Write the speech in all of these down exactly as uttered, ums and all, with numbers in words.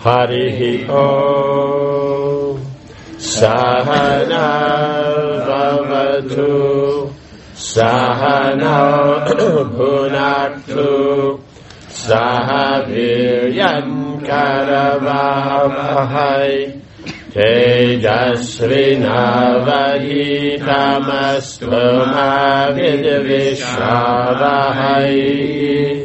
Harihi Om. Sahana Bhavatu Sahana Bhunaktu Sahaviryan Karavavahai Tejasvinavaditamastu Mavidvishavahai.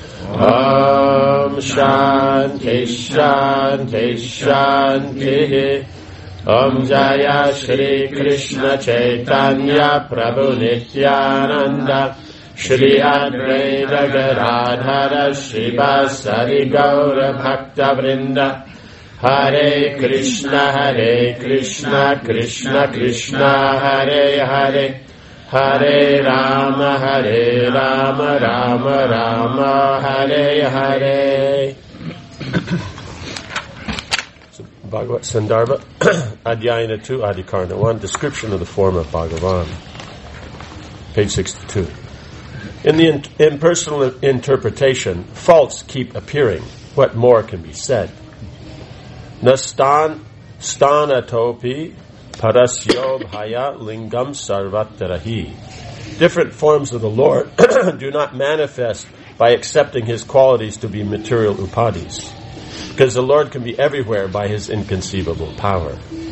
Om Shanti Shanti Shanti. Om Jaya Shri Krishna Chaitanya Prabhu Nityananda Shri Advaita Gadadhara Srivasadi Gaura Bhakta Vrinda. Hare Krishna Hare Krishna Krishna Krishna Hare Hare Hare Rama Hare Rama Rama Rama Hare Hare. Bhagavad Sandarbha, Adhyayana two, Adhikarana one, description of the form of Bhagavan, page sixty-two. In the in- impersonal interpretation, faults keep appearing. What more can be said? Nastan stanatopi parasyo bhaya lingam sarvatarahi. Different forms of the Lord do not manifest by accepting His qualities to be material upadis, because the Lord can be everywhere by His inconceivable power.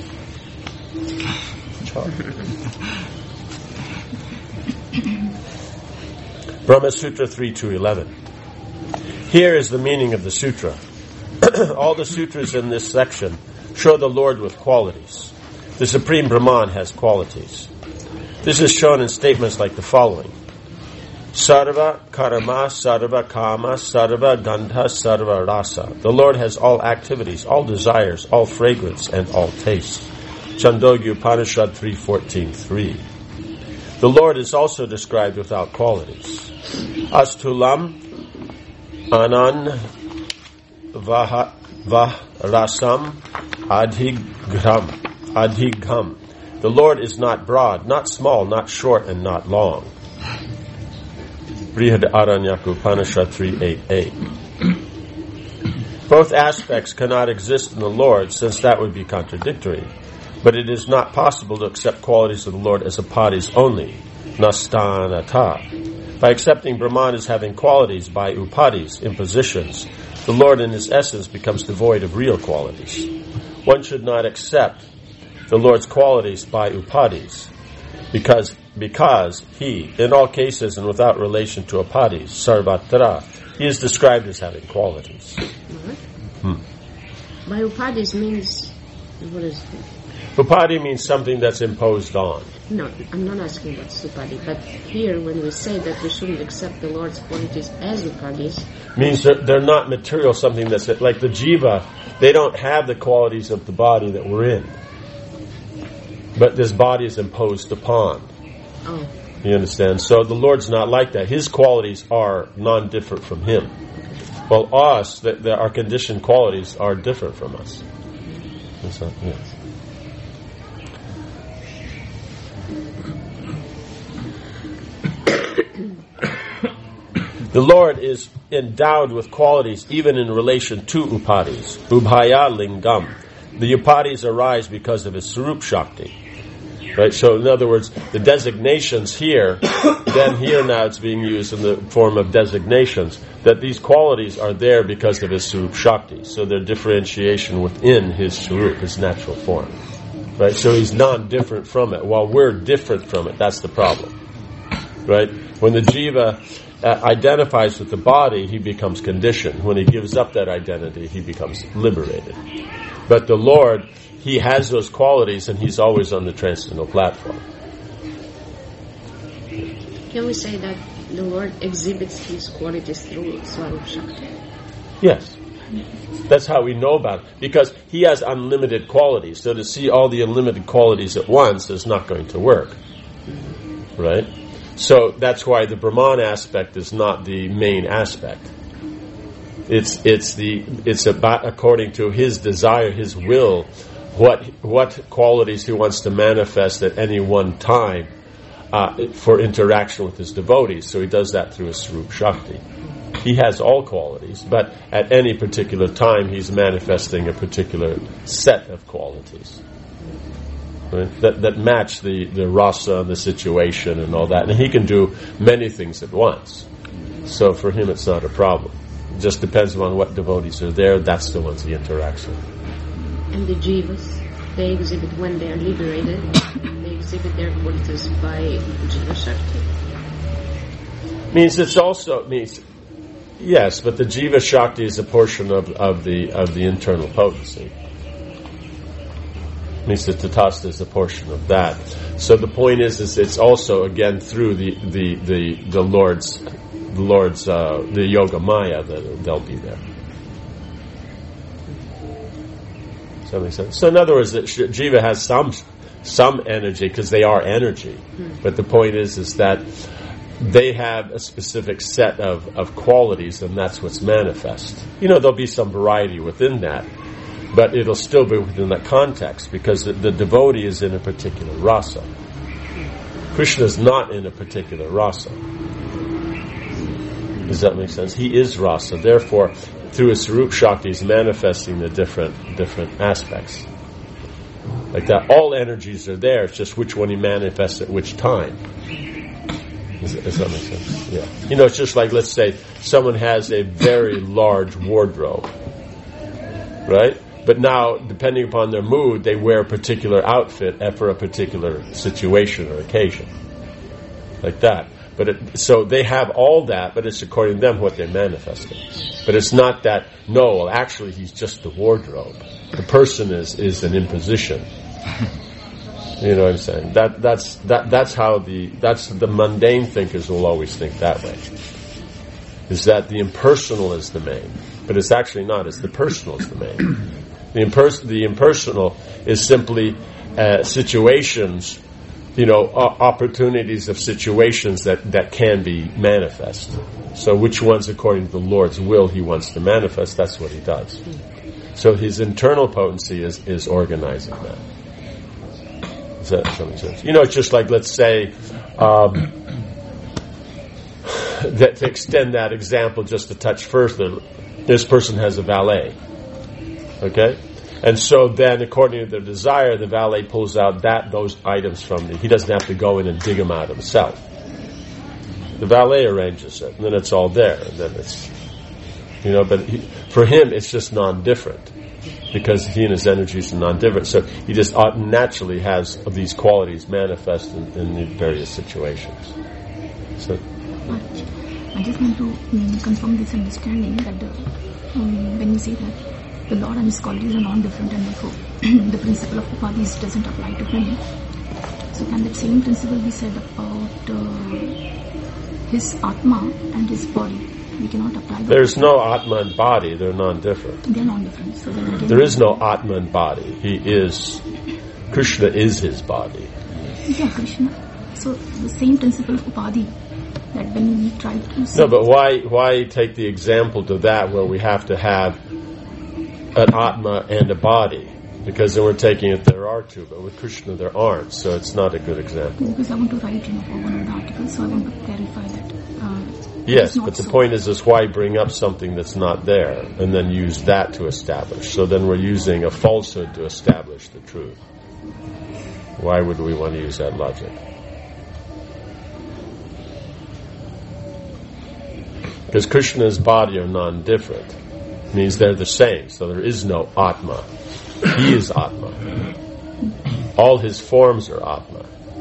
Brahma Sutra three two eleven. Here is the meaning of the sutra. All the sutras in this section show the Lord with qualities. The Supreme Brahman has qualities. This is shown in statements like the following. Sarva karma, sarva kama, sarva gandha, sarva rasa. The Lord has all activities, all desires, all fragrance, and all tastes. Chandogya Upanishad three fourteen three. The Lord is also described without qualities. Astulam anan vah rasam adhigram adhigham. The Lord is not broad, not small, not short, and not long. Brihadaranyaka Upanishad three eighty-eight. Both aspects cannot exist in the Lord, since that would be contradictory. But it is not possible to accept qualities of the Lord as upadis only. Nastanata. By accepting Brahman as having qualities by upadis, impositions, the Lord in His essence becomes devoid of real qualities. One should not accept the Lord's qualities by upadis, because because He, in all cases and without relation to upadis, sarvatra, He is described as having qualities. Mm-hmm. Hmm. By upadis means, what is it? Upadi means something that's imposed on. No, I'm not asking about upadi, but here when we say that we shouldn't accept the Lord's qualities as upadis, means that they're not material, something that's like the jiva, they don't have the qualities of the body that we're in. But this body is imposed upon. Oh. You understand? So the Lord's not like that. His qualities are non-different from Him. Well, us, the, the, our conditioned qualities are different from us. So, yes. The Lord is endowed with qualities even in relation to upadis. Ubhaya lingam. The upadis arise because of His Sarup Shakti. Right? So in other words, the designations here, then here now it's being used in the form of designations, that these qualities are there because of His Sarup Shakti. So they're differentiation within His Sarup, His natural form. Right? So He's non-different from it. While we're different from it, that's the problem. Right? When the jiva uh, identifies with the body, he becomes conditioned. When he gives up that identity, he becomes liberated. But the Lord, He has those qualities, and He's always on the transcendental platform. Can we say that the Lord exhibits His qualities through Swarup Shakti? Yes. That's how we know about it. Because He has unlimited qualities. So to see all the unlimited qualities at once is not going to work. Right? So that's why the Brahman aspect is not the main aspect. It's it's the it's about according to His desire, His will, what what qualities He wants to manifest at any one time uh, for interaction with His devotees. So He does that through His Sarup Shakti. He has all qualities, but at any particular time he's manifesting a particular set of qualities, right? that that match the, the rasa and the situation and all that. And he can do many things at once. So for him it's not a problem. It just depends on what devotees are there. That's the ones he interacts with. And the jivas, they exhibit when they are liberated, they exhibit their qualities by jiva shakti. Means it's also means yes, but the jiva shakti is a portion of, of the of the internal potency. Means the tatastha is a portion of that. So the point is, is it's also again through the the the, the Lord's the Lord's uh, the yoga maya that they'll be there. Does that make sense? So in other words, that jiva has some some energy because they are energy, but the point is is that they have a specific set of, of qualities, and that's what's manifest. You know, there'll be some variety within that, but it'll still be within that context, because the, the devotee is in a particular rasa. Krishna is not in a particular rasa. Does that make sense? He is rasa. Therefore, through his Sarup Shakti, he's manifesting the different different aspects. Like that, all energies are there. It's just which one he manifests at which time. Does, does that make sense? Yeah. You know, it's just like, let's say someone has a very large wardrobe, right? But now, depending upon their mood, they wear a particular outfit for a particular situation or occasion, like that. But it, so they have all that, but it's according to them what they're manifesting. But it's not that, no, well, actually he's just the wardrobe. The person is, is an imposition. You know what I'm saying? That that's that that's how the that's the mundane thinkers will always think that way. Is that the impersonal is the main, but it's actually not. It's the personal is the main. The impers- the impersonal is simply uh, situations, you know, uh, opportunities of situations that, that can be manifest. So which ones, according to the Lord's will, He wants to manifest? That's what He does. So His internal potency is is organizing that. Does that make sense? You know, it's just like, let's say, um, that to extend that example just a touch further, this person has a valet, okay? And so then, according to their desire, the valet pulls out that those items from the, he doesn't have to go in and dig them out himself. The valet arranges it, and then it's all there, and then it's, you know, but he, for him, it's just non-different. Because he and his energies are non-different. So he just naturally has these qualities manifest in, in the various situations. So, I just want to um, confirm this understanding that the, um, when you say that the Lord and His qualities are non-different and therefore the principle of upadhis doesn't apply to Him. So can that same principle be said about uh, His Atma and His body? We cannot apply that. There's no Atma and body. They're non-different. They're non-different. So there is no Atma and body. He is, Krishna is his body. Yeah, Krishna. So the same principle of upadhi, that when we try to see... No, but why why take the example to that where we have to have an Atma and a body? Because then we're taking it there are two, but with Krishna there aren't. So it's not a good example. Because I want to write, you know, for one of the articles, so I want to clarify that. Uh, Yes, but the so. point is, is why bring up something that's not there and then use that to establish? So then we're using a falsehood to establish the truth. Why would we want to use that logic? Because Krishna's body are non-different. It means they're the same. So there is no Atma. He is Atma. All his forms are Atma.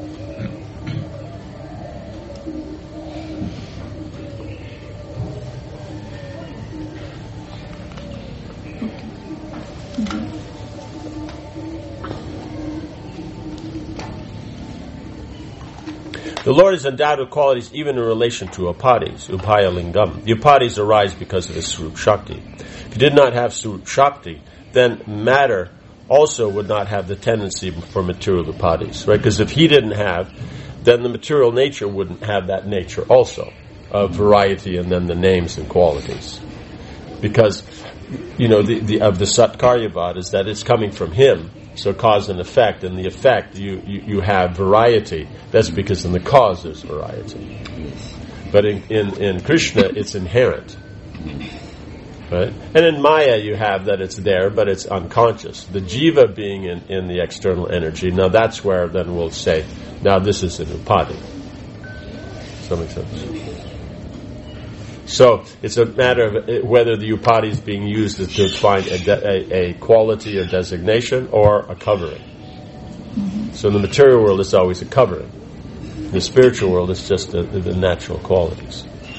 The Lord is endowed with qualities even in relation to upadhis, upaya lingam. The upadhis arise because of his Sarup Shakti. If he did not have Sarup Shakti, then matter also would not have the tendency for material upadhis, right? Because if he didn't have, then the material nature wouldn't have that nature also, of variety and then the names and qualities. Because, you know, the, the of the Satkaryavad is that it's coming from him. So cause and effect, and the effect, you, you, you have variety. That's because in the cause there's variety. But in, in, in Krishna, it's inherent. Right? And in Maya, you have that it's there, but it's unconscious. The jiva being in, in the external energy, now that's where then we'll say, now this is an upadhi. Does that make sense? So it's a matter of whether the upadhi is being used to define a, de- a, a quality or designation or a covering. So in the material world, it's always a covering. In the spiritual world, it's just the, the natural qualities.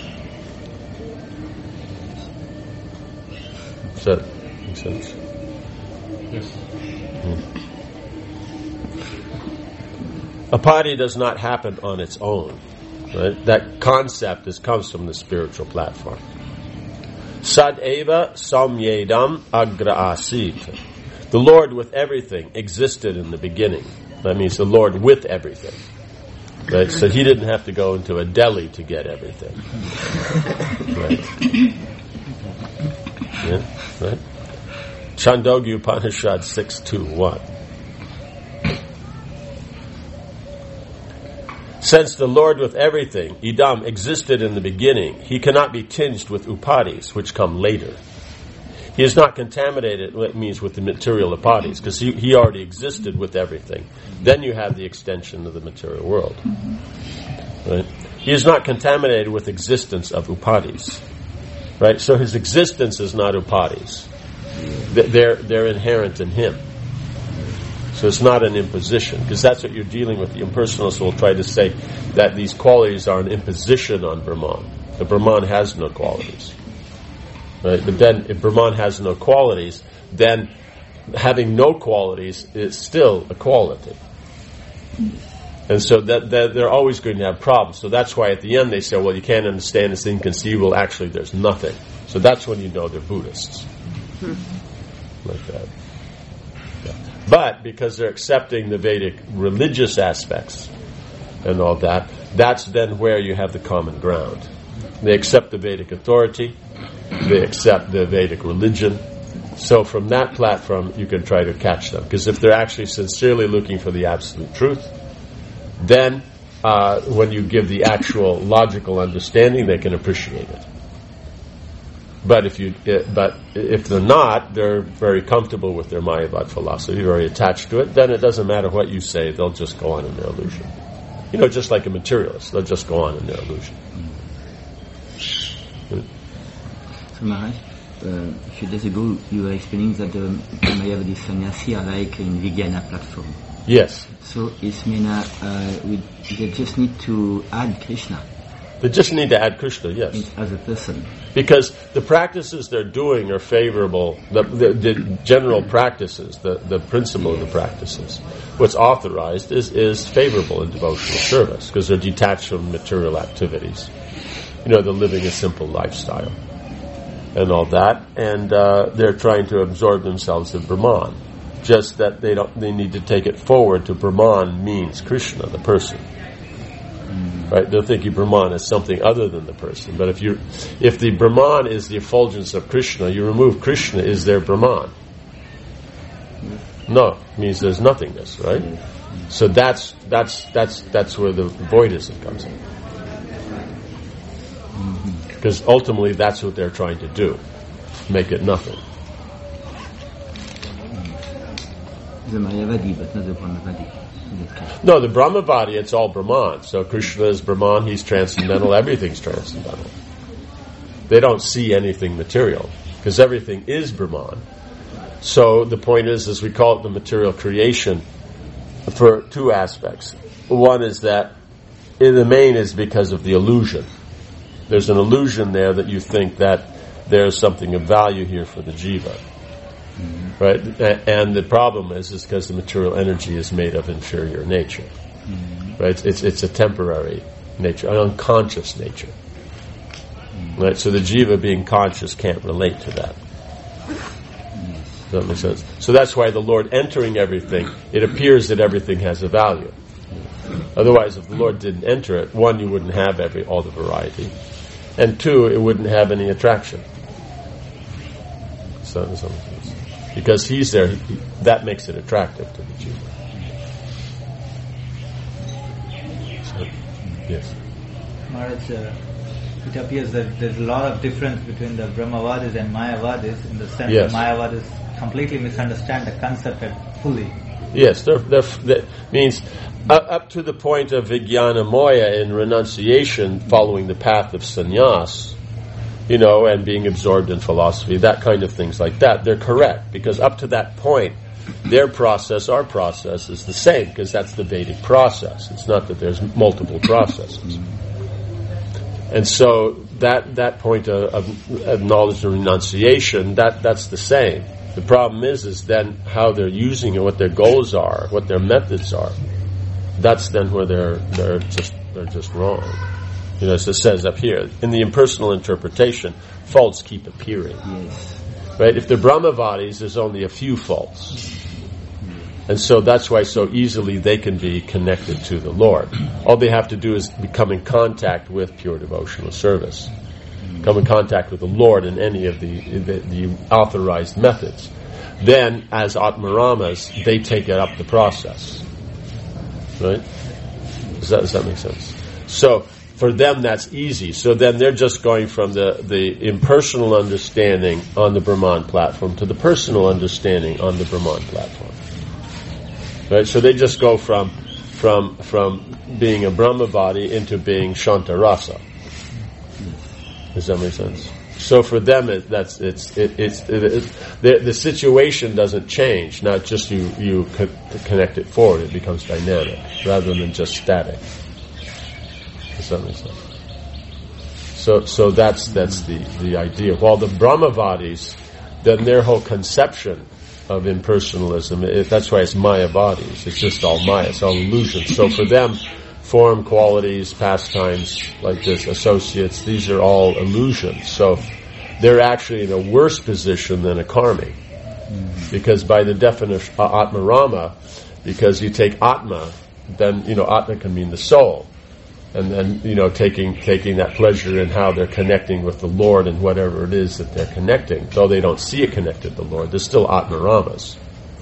Does that make sense? Yes. Hmm. Upadhi does not happen on its own. Right? That concept is, comes from the spiritual platform. Sad eva samyedam agra asit. The Lord with everything existed in the beginning. That means the Lord with everything. Right? So he didn't have to go into a deli to get everything. Right? Yeah, right? Chandogya Upanishad six two one. Since the Lord with everything, idam, existed in the beginning, he cannot be tinged with upadhis, which come later. He is not contaminated, it means with the material upadhis, because he, he already existed with everything. Then you have the extension of the material world. Right? He is not contaminated with existence of upadhis. Right? So his existence is not upadhis. They're, they're inherent in him. So it's not an imposition, because that's what you're dealing with. The impersonalists will try to say that these qualities are an imposition on Brahman. The Brahman has no qualities. Right? But then, if Brahman has no qualities, then having no qualities is still a quality. And so that, that they're always going to have problems. So that's why at the end they say, well, you can't understand, it's inconceivable. Actually, there's nothing. So that's when you know they're Buddhists. Like that. But because they're accepting the Vedic religious aspects and all that, that's then where you have the common ground. They accept the Vedic authority, they accept the Vedic religion. So from that platform, you can try to catch them. Because if they're actually sincerely looking for the absolute truth, then uh, when you give the actual logical understanding, they can appreciate it. But if you, but if they're not, they're very comfortable with their Mayavad philosophy, very attached to it. Then it doesn't matter what you say; they'll just go on in their illusion. You know, just like a materialist, they'll just go on in their illusion. So Maharaj, uh, a few days ago, you were explaining that the Mayavadi sannyasi are like in Vijnana platform. Yes. So Ismena, uh, we, they just need to add Krishna. They just need to add Krishna, yes. As a person. Because the practices they're doing are favorable, the, the, the general practices, the, the principle of the practices, what's authorized is, is favorable in devotional service, because they're detached from material activities. You know, they're living a simple lifestyle and all that, and uh, they're trying to absorb themselves in Brahman. Just that they don't, they need to take it forward to Brahman means Krishna, the person. Right? They'll think of Brahman as something other than the person. But if you, if the Brahman is the effulgence of Krishna, you remove Krishna, is there Brahman? No, it means there's nothingness, right? So that's that's that's that's where the voidism comes in. Because ultimately that's what they're trying to do. Make it nothing. The Mayavadi, but not the Brahmavadi. No, the Brahmavadi, it's all Brahman. So Krishna is Brahman, he's transcendental, everything's transcendental. They don't see anything material, because everything is Brahman. So the point is, as we call it the material creation, for two aspects. One is that, in the main, is because of the illusion. There's an illusion there that you think that there's something of value here for the jiva. Mm-hmm. Right? And the problem is, is because the material energy is made of inferior nature. Mm-hmm. Right? It's, it's a temporary nature, an unconscious nature. Mm-hmm. Right? So the jiva being conscious can't relate to that. Mm-hmm. Does that make sense? So that's why the Lord entering everything, it appears that everything has a value. Mm-hmm. Otherwise, if the Lord didn't enter it, one, you wouldn't have every all the variety, and two, it wouldn't have any attraction. So, so because he's there, he, that makes it attractive to the jiva. So, yes. Maharaj, uh, it appears that there's a lot of difference between the Brahmavadis and Mayavadis in the sense Yes. that Mayavadis completely misunderstand the concept fully. Yes, they're, they're, that means up, up to the point of Vijnana Moya in renunciation, following the path of sannyas, you know, and being absorbed in philosophy, that kind of things like that, they're correct. Because up to that point, their process, our process, is the same, because that's the Vedic process. It's not that there's multiple processes. And so that that point of, of, of knowledge and renunciation, that that's the same. The problem is, is then how they're using it, what their goals are, what their methods are. That's then where they're they're just they're just wrong. You know, as it says up here, in the impersonal interpretation, faults keep appearing. Yes. Right? If they're Brahmavadis, there's only a few faults. And so that's why so easily they can be connected to the Lord. All they have to do is become in contact with pure devotional service. Come in contact with the Lord in any of the, the, the authorized methods. Then, as Atmaramas, they take it up the process. Right? Does that, does that make sense? So, for them that's easy. So then they're just going from the, the impersonal understanding on the Brahman platform to the personal understanding on the Brahman platform. Right? So they just go from from from being a Brahmavadi into being Shantarasa. Does that make sense? So for them, it, that's it's it, it's it, it, the the situation doesn't change. Not just you you co- connect it forward; it becomes dynamic rather than just static. Does that make sense? So so that's that's the the idea. While the Brahmavadis, then their whole conception of impersonalism, it, that's why it's Mayavadis. It's just all Maya. It's all illusion. So for them, form, qualities, pastimes like this, associates, these are all illusions. So they're actually in a worse position than a karmi. Mm-hmm. Because by the definition, uh, Atmarama, because you take Atma, then, you know, Atma can mean the soul. And then, you know, taking taking that pleasure in how they're connecting with the Lord and whatever it is that they're connecting. Though they don't see it connected to the Lord, they're still Atmaramas.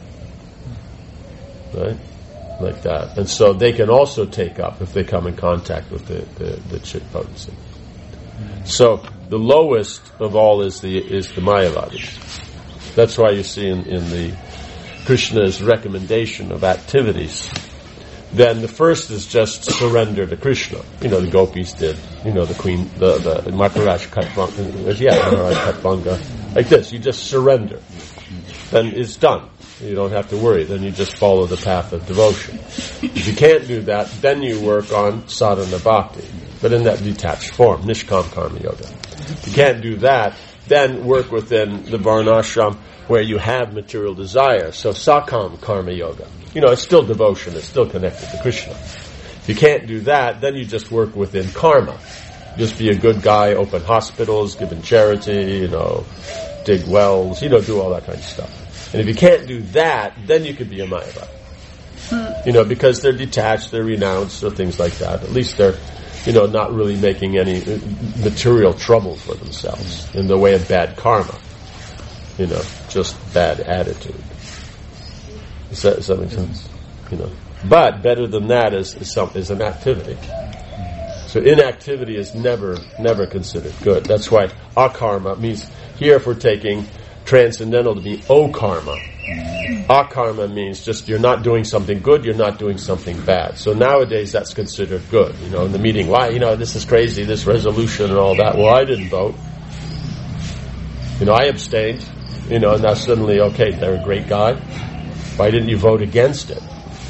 Right? Like that. And so they can also take up if they come in contact with the, the, the Chit potency. So the lowest of all is the is the Mayavadis. That's why you see in, in the Krishna's recommendation of activities, then the first is just surrender to Krishna. You know, the gopis did. You know, the queen, the, the Maharaj Katbanga, yeah, Maharaj Katbanga. Like this, you just surrender. Then it's done. You don't have to worry. Then you just follow the path of devotion. If you can't do that, then you work on sadhana bhakti, but in that detached form, nishkam karma yoga. If you can't do that, then work within the varnashram where you have material desire. So sakam karma yoga. You know, it's still devotion. It's still connected to Krishna. If you can't do that, then you just work within karma. Just be a good guy, open hospitals, give in charity, you know, dig wells, you know, do all that kind of stuff. And if you can't do that, then you could be a Mayavadi. You know, because they're detached, they're renounced, or things like that. At least they're, you know, not really making any material trouble for themselves in the way of bad karma. You know, just bad attitude. Does that, does that make sense? You know, but better than that is is, some, is an activity. So inactivity is never never considered good. That's why akarma means here if we're taking transcendental to be o-karma. Akarma means just you're not doing something good, you're not doing something bad. So nowadays that's considered good. You know, in the meeting, why, you know, this is crazy, this resolution and all that. Well, I didn't vote. You know, I abstained. You know, and now suddenly, okay, they're a great guy. Why didn't you vote against it?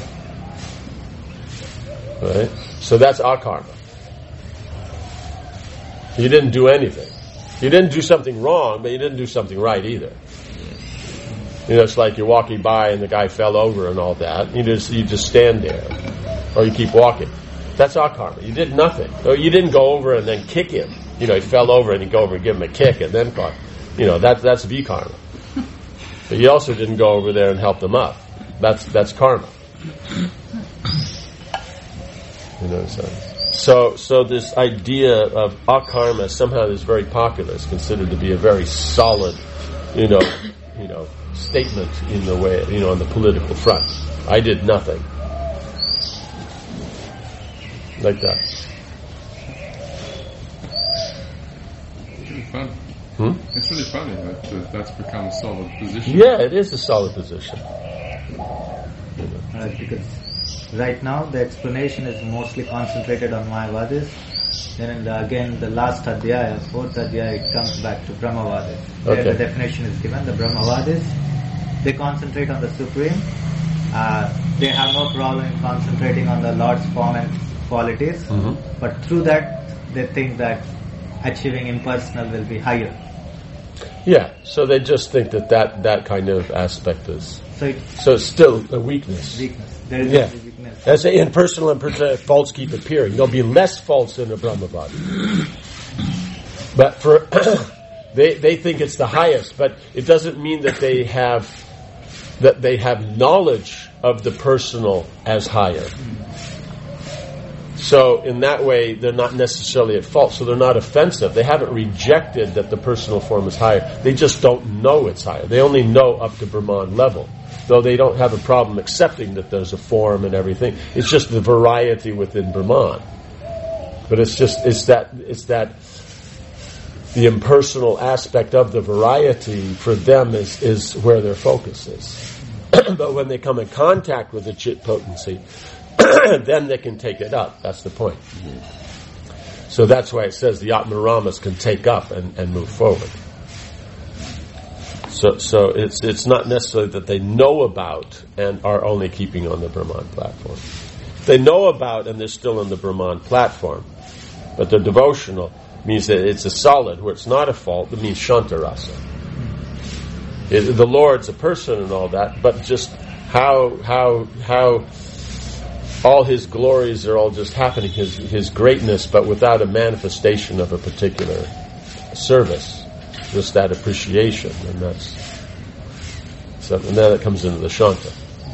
Right? So that's akarma. You didn't do anything. You didn't do something wrong, but you didn't do something right either. You know, it's like you're walking by and the guy fell over and all that. You just you just stand there, or you keep walking. That's akarma. You did nothing. Or you didn't go over and then kick him. You know, he fell over and you go over and give him a kick and then, you know, that that's vikarma. But you also didn't go over there and help them up. That's that's karma. You know what I'm saying? So, so this idea of akarma somehow is very popular. It's considered to be a very solid, you know, you know, statement in the way, you know, on the political front. I did nothing. Like that. fun. Hmm? It's really funny that uh, that's become a solid position. Yeah, it is a solid position. Right, because right now the explanation is mostly concentrated on Mayavadis. Then in the, again the last adhyaya, fourth adhyaya, it comes back to Brahmavadis. Where Okay. the definition is given. The Brahmavadis, they concentrate on the Supreme. Uh, they have no problem in concentrating on the Lord's form and qualities. Mhm. But through that, they think that achieving impersonal will be higher. Yeah, so they just think that that, that kind of aspect is... So it's So it's still a weakness. weakness. There is Yeah. a weakness. As the impersonal and per- faults keep appearing, there'll be less faults in the Brahmavadi. But for they they think it's the highest, but it doesn't mean that they have that they have knowledge of the personal as higher. So in that way, they're not necessarily at fault. So they're not offensive. They haven't rejected that the personal form is higher. They just don't know it's higher. They only know up to Brahman level. Though they don't have a problem accepting that there's a form and everything. It's just the variety within Brahman. But it's just, it's that, it's that, the impersonal aspect of the variety for them is, is where their focus is. But when they come in contact with the chit potency, then they can take it up. That's the point. So that's why it says the Atmaramas can take up and, and move forward. So, so it's it's not necessarily that they know about and are only keeping on the Brahman platform. They know about and they're still on the Brahman platform, but they're devotional means that it's a solid where it's not a fault. It means Shantarasa. It, the Lord's a person and all that, but just how how how all His glories are all just happening, His His greatness, but without a manifestation of a particular service. Just that appreciation, and that's so. And then it comes into the Shanta.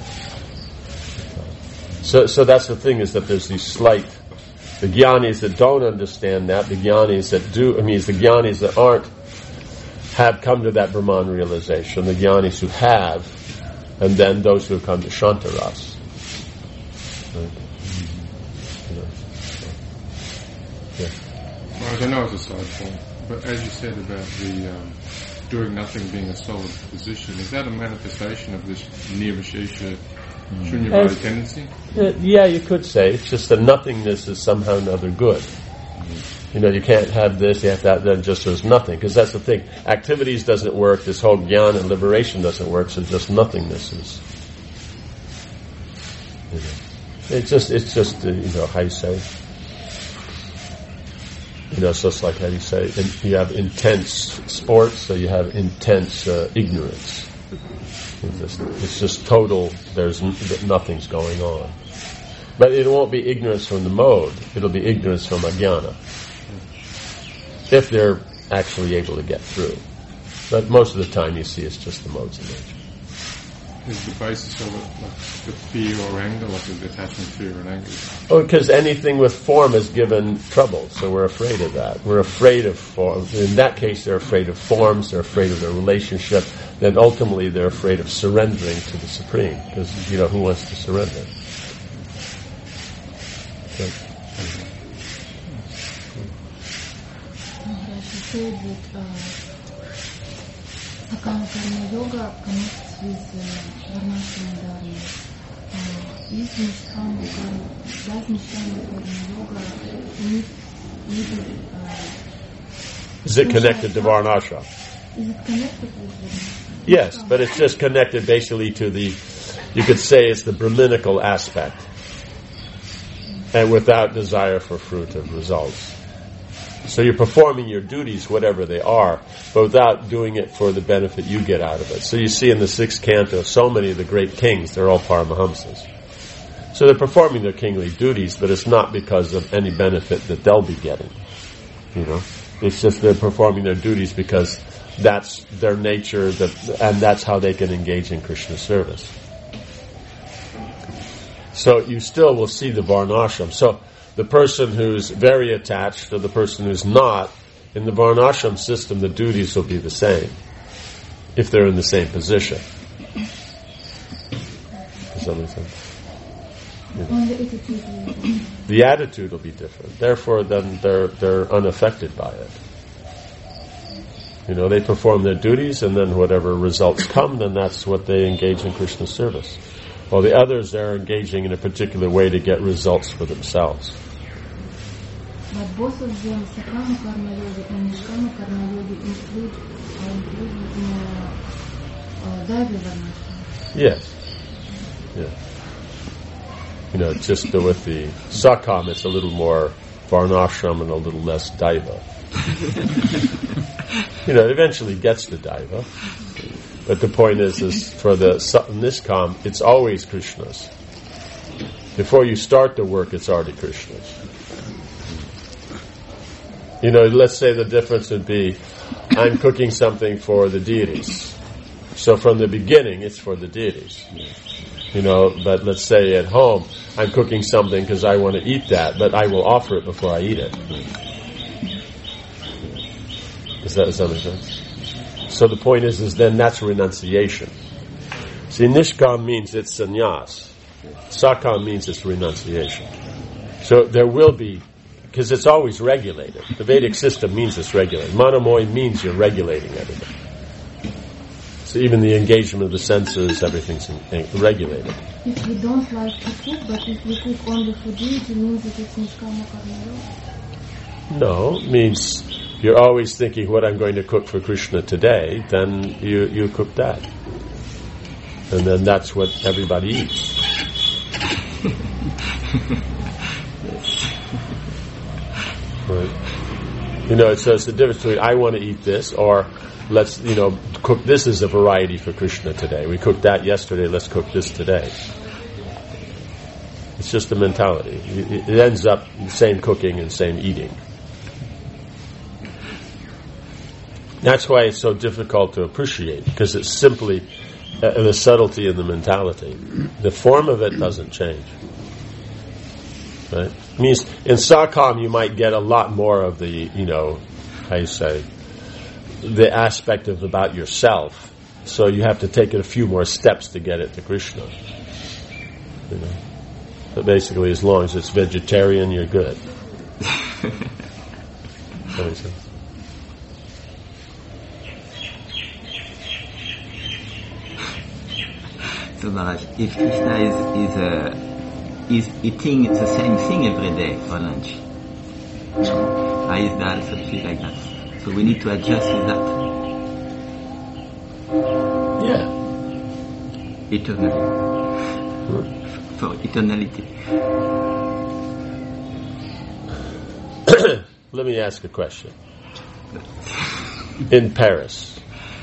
So, so that's the thing, is that there's these slight, the Jnanis that don't understand that, the Jnanis that do. I mean, it's the Jnanis that aren't have come to that Brahman realization. The Jnanis who have, and then those who have come to Shantaras. Right? You know, so, yeah. Well, I don't know as a side point, but as you said about the um, doing nothing being a solid position, is that a manifestation of this nirvishesha shunyavadi As- tendency? Uh, yeah, you could say. It's just that nothingness is somehow another good. You know, you can't have this, you have that, then just there's nothing. Because that's the thing. Activities doesn't work, this whole jnana and liberation doesn't work, so just nothingness is... You know, it's just, it's just, uh, you know, how you say... You know, so it's like how you say, in, you have intense sports, so you have intense uh, ignorance. It's just, it's just total, there's n- nothing's going on. But it won't be ignorance from the mode, it'll be ignorance from ajnana. If they're actually able to get through. But most of the time you see it's just the modes of nature. Is the basis of it like the fear or anger, like the attachment, fear and anger? Oh, because anything with form is given trouble, so we're afraid of that. We're afraid of form. In that case, they're afraid of forms, they're afraid of their relationship, then ultimately they're afraid of surrendering to the Supreme, because, you know, who wants to surrender? Okay. She said that uh, Karma Yoga connects with uh, Varnashram and Dharma. Uh, is Nishtanga Karma, does Nishtanga Karma Yoga need, need uh, Is it connected to Varnashram? is it connected with Varnashram? Yes, but it's just connected basically to the, you could say it's the Brahminical aspect. And without desire for fruit of results. So you're performing your duties, whatever they are, but without doing it for the benefit you get out of it. So you see in the sixth canto, so many of the great kings, they're all Paramahamsas. So they're performing their kingly duties, but it's not because of any benefit that they'll be getting. You know, it's just they're performing their duties because that's their nature, that, and that's how they can engage in Krishna service. So you still will see the Varnashram. So the person who's very attached or the person who's not, in the Varnashram system, the duties will be the same if they're in the same position. Does that make sense? You know. On the attitude. The attitude will be different. Therefore, then they're they're unaffected by it. You know, they perform their duties, and then whatever results come, then that's what they engage in Krishna service. While the others, they're engaging in a particular way to get results for themselves. But both of them, Sakama Karma Yoga and Nishkama Karma Yoga, include, are included in uh, uh, Daiva Varnashram. Yes. Yeah. You know, just uh, with the Sakam, it's a little more Varnashram and a little less Daiva. You know, it eventually gets to Daiva. But the point is, is for the Nishkam, it's always Krishna's. Before you start the work, it's already Krishna's. You know, let's say the difference would be, I'm cooking something for the deities. So from the beginning, it's for the deities. You know, but let's say at home, I'm cooking something because I want to eat that, but I will offer it before I eat it. Does that, does that make sense? So the point is, is then that's renunciation. See, Nishkam means it's sannyas. Sakam means it's renunciation. So there will be, because it's always regulated. The Vedic system means it's regulated. Manamoy means you're regulating everything. So even the engagement of the senses, everything's in, in, regulated. If we don't like to cook, but if we cook only for deity, means that it's Nishkama Karma Yoga? No, it means you're always thinking what I'm going to cook for Krishna today, then you, you cook that. And then that's what everybody eats. Right. You know, so it's the difference between I want to eat this, or let's, you know, cook this as a variety for Krishna today. We cooked that yesterday, let's cook this today. It's just the mentality. It ends up the same cooking and same eating. That's why it's so difficult to appreciate, because it's simply uh, the subtlety in the mentality. The form of it doesn't change. Right? It means in Sakam you might get a lot more of the, you know, how you say, the aspect of about yourself. So you have to take it a few more steps to get it to Krishna. You know? But basically, as long as it's vegetarian, you're good. That makes sense. So Maharaj, if Krishna is is, uh, is eating the same thing every day for lunch, why is that also like that? So we need to adjust with that. Yeah. Eternally. Hmm. For eternality. Let me ask a question. In Paris,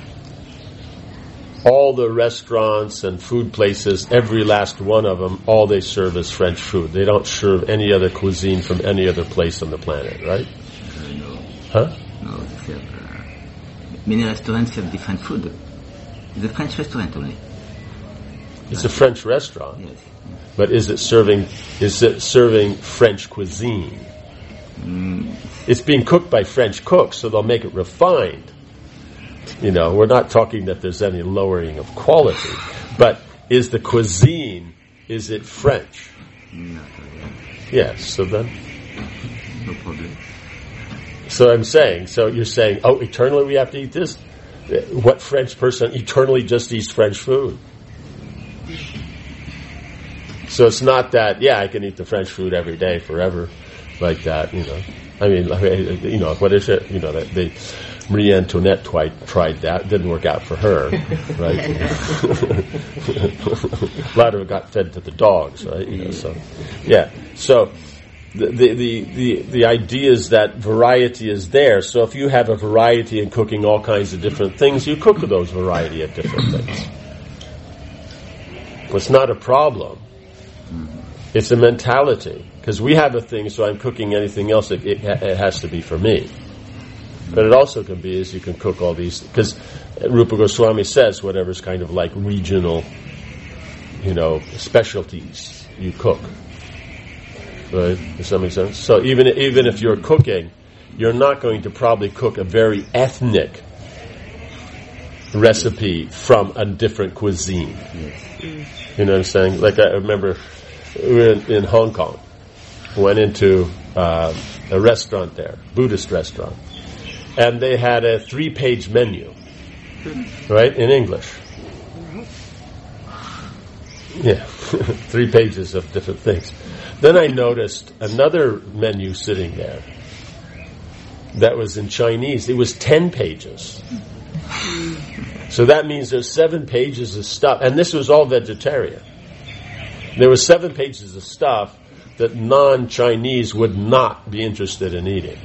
all the restaurants and food places, every last one of them, all they serve is French food. They don't serve any other cuisine from any other place on the planet, right? Uh, no. Huh? No, they serve, uh, many restaurants serve different food. It's a French restaurant only. It's a French restaurant. Yes. But is it serving, is it serving French cuisine? Mm. It's being cooked by French cooks, so they'll make it refined. You know, we're not talking that there's any lowering of quality, but is the cuisine, is it French? No, Yes, so then... no problem. So I'm saying, so you're saying, oh, eternally we have to eat this? What French person eternally just eats French food? So it's not that, yeah, I can eat the French food every day forever, like that, you know. I mean, you know, what is it? You know, they... Marie Antoinette tried, tried that. It didn't work out for her, right? A lot of it got fed to the dogs, right? You know, so, yeah. So the, the the the the idea is that variety is there. So if you have a variety in cooking all kinds of different things, you cook those variety of different things. It's not a problem. It's a mentality. Because we have a thing, so I'm cooking anything else, it, it, it has to be for me. But it also can be is you can cook all these, because Rupa Goswami says whatever's kind of like regional, you know, specialties you cook. Right? Does that make sense? So even even if you're cooking, you're not going to probably cook a very ethnic recipe from a different cuisine. You know what I'm saying? Like I remember we were in, in Hong Kong, went into uh, a restaurant there, Buddhist restaurant. and they had a three-page menu, right, in English. Yeah, three pages of different things. Then I noticed another menu sitting there that was in Chinese. It was ten pages. So that means there's seven pages of stuff, and this was all vegetarian. There was seven pages of stuff that non-Chinese would not be interested in eating.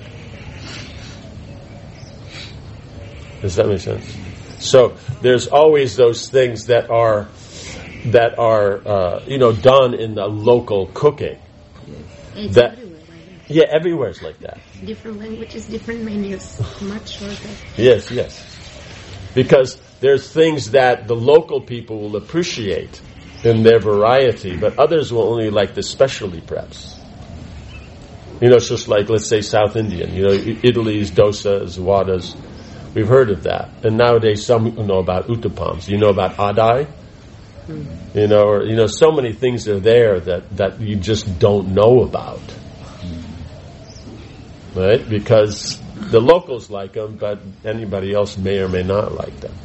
Does that make sense? So there's always those things that are that are uh, you know done in the local cooking. It's that everywhere like that. yeah, everywhere's like that. Different languages, different menus, much shorter. Yes, yes. Because there's things that the local people will appreciate in their variety, but others will only like the specialty preps. You know, it's just like, let's say, South Indian. You know, Italy's dosas, wadas. We've heard of that. And nowadays, some people know about uttapams. You know about adai? Mm. You know, or, you know, so many things are there that, that you just don't know about. Mm. Right? Because the locals like them, but anybody else may or may not like them.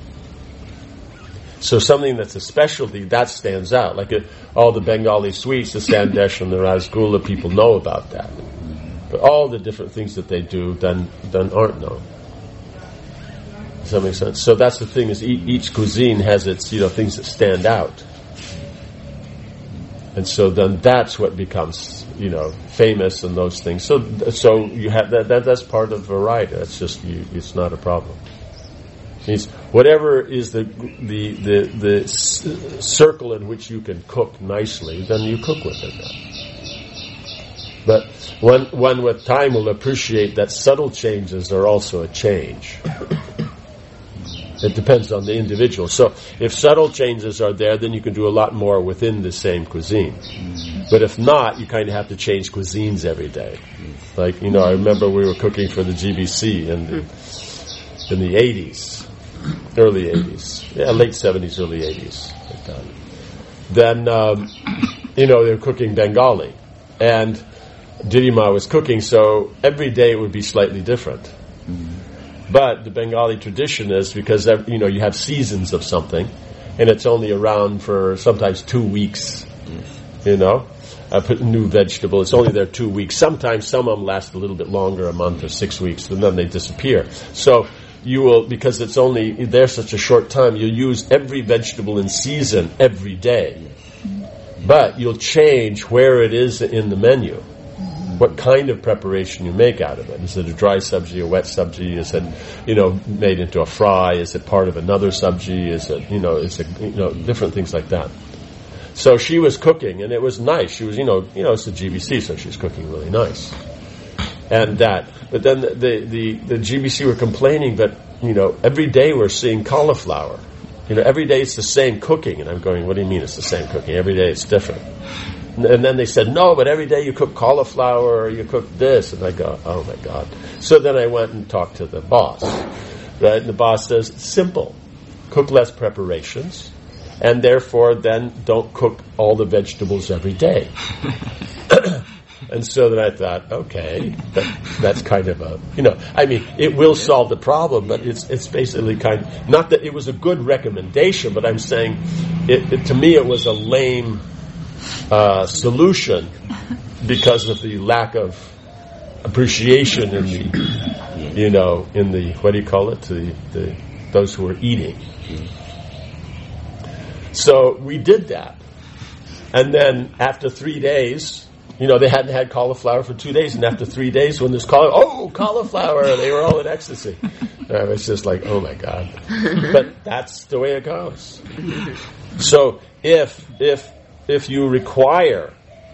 So something that's a specialty, that stands out. Like a, all the Bengali sweets, the sandesh and the rasgulla, people know about that. But all the different things that they do then, then aren't known. Does that make sense? So that's the thing, is each, each cuisine has its, you know, things that stand out. And so then that's what becomes, you know, famous and those things. So so you have that, that that's part of variety. That's just, you, it's not a problem. It means whatever is the the the the s- circle in which you can cook nicely, then you cook within that. But one one with time will appreciate that subtle changes are also a change. It depends on the individual. So if subtle changes are there, then you can do a lot more within the same cuisine. Mm. But if not, you kind of have to change cuisines every day. Mm. Like, you know, I remember we were cooking for the G B C in the in the eighties, early eighties, yeah, late seventies, early eighties. Like that. Then, um, you know, they were cooking Bengali, and Didima was cooking, so every day it would be slightly different. Mm. But the Bengali tradition is, because, you know, you have seasons of something, and it's only around for sometimes two weeks, you know, a new vegetable. It's only there two weeks. Sometimes some of them last a little bit longer, a month or six weeks, and then they disappear. So you will, because it's only there such a short time, you'll use every vegetable in season every day. But you'll change where it is in the menu. What kind of preparation you make out of it. Is it a dry sabji, a wet sabji? Is it, you know, made into a fry? Is it part of another sabji? Is it, you know, is it, you know, different things like that. So she was cooking, and it was nice. She was, you know, you know, it's the G B C, so she's cooking really nice. And that, but then the, the, the, the G B C were complaining that, you know, every day we're seeing cauliflower. You know, every day it's the same cooking. And I'm going, what do you mean it's the same cooking? Every day it's different. And then they said, no, but every day you cook cauliflower or you cook this. And I go, oh my God. So then I went and talked to the boss. Right? And the boss says, it's simple. Cook less preparations. And therefore then don't cook all the vegetables every day. And so then I thought, okay, that, that's kind of a, you know, I mean, it will solve the problem, but it's it's basically kind of, not that it was a good recommendation, but I'm saying, it, it to me it was a lame Uh, solution because of the lack of appreciation in the, you know, in the, what do you call it, the, the those who are eating. So we did that, and then after three days, you know, they hadn't had cauliflower for two days, and after three days, when there's cauliflower, oh, cauliflower, they were all in ecstasy. And I was just like, oh my God! But that's the way it goes. So if if If you require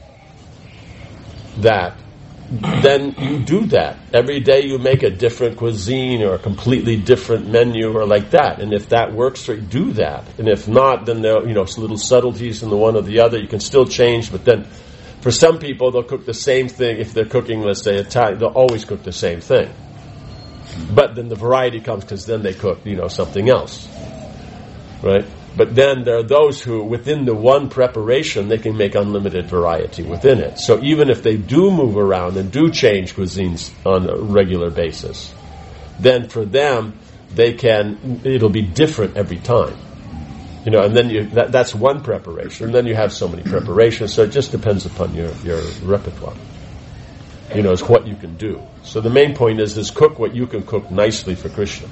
that, then you do that. Every day you make a different cuisine or a completely different menu or like that. And if that works for you, do that. And if not, then there are, you know, little subtleties in the one or the other. You can still change, but then for some people, they'll cook the same thing. If they're cooking, let's say, Italian, they'll always cook the same thing. But then the variety comes because then they cook, you know, something else. Right? But then there are those who, within the one preparation, they can make unlimited variety within it. So even if they do move around and do change cuisines on a regular basis, then for them, they can, it'll be different every time. You know, and then you, that, that's one preparation, and then you have so many preparations, so it just depends upon your, your repertoire. You know, it's what you can do. So the main point is, is cook what you can cook nicely for Krishna.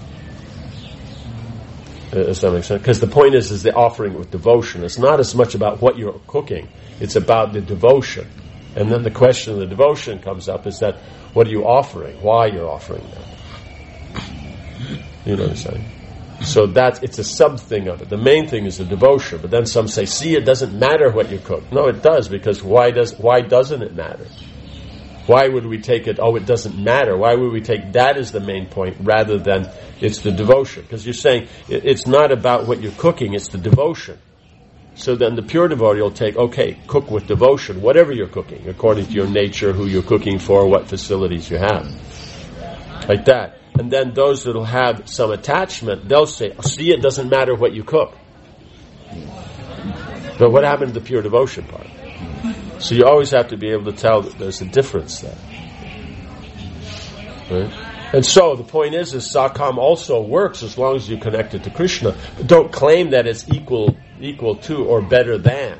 Uh, does that make sense? Because the point is, is the offering with devotion. It's not as much about what you're cooking, it's about the devotion. And then the question of the devotion comes up, is that, what are you offering? Why you're offering that? You know what I'm saying? So that, it's a sub thing of it. The main thing is the devotion. But then some say, see, it doesn't matter what you cook. No, it does, because why does why doesn't it matter? Why would we take it, oh, it doesn't matter? Why would we take that as the main point rather than it's the devotion? Because you're saying it, it's not about what you're cooking, it's the devotion. So then the pure devotee will take, okay, cook with devotion, whatever you're cooking, according to your nature, who you're cooking for, what facilities you have. Like that. And then those that will have some attachment, they'll say, oh, see, it doesn't matter what you cook. But what happened to the pure devotion part? So you always have to be able to tell that there's a difference there. Right? And so the point is, is Sakam also works as long as you connect it to Krishna. But don't claim that it's equal equal to or better than.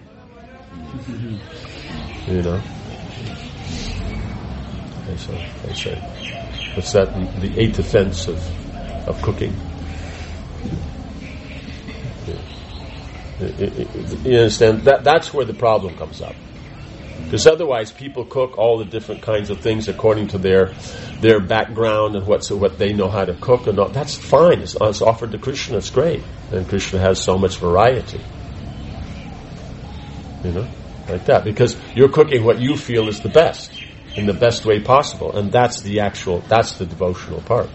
You know? Okay, so I say, what's that? The, the eighth offense of of cooking. You understand? That that's where the problem comes up. Because otherwise, people cook all the different kinds of things according to their their background and what's what they know how to cook, and all. That's fine. It's, it's offered to Krishna. It's great, and Krishna has so much variety. You know, like that, because you're cooking what you feel is the best in the best way possible, and that's the actual, that's the devotional part.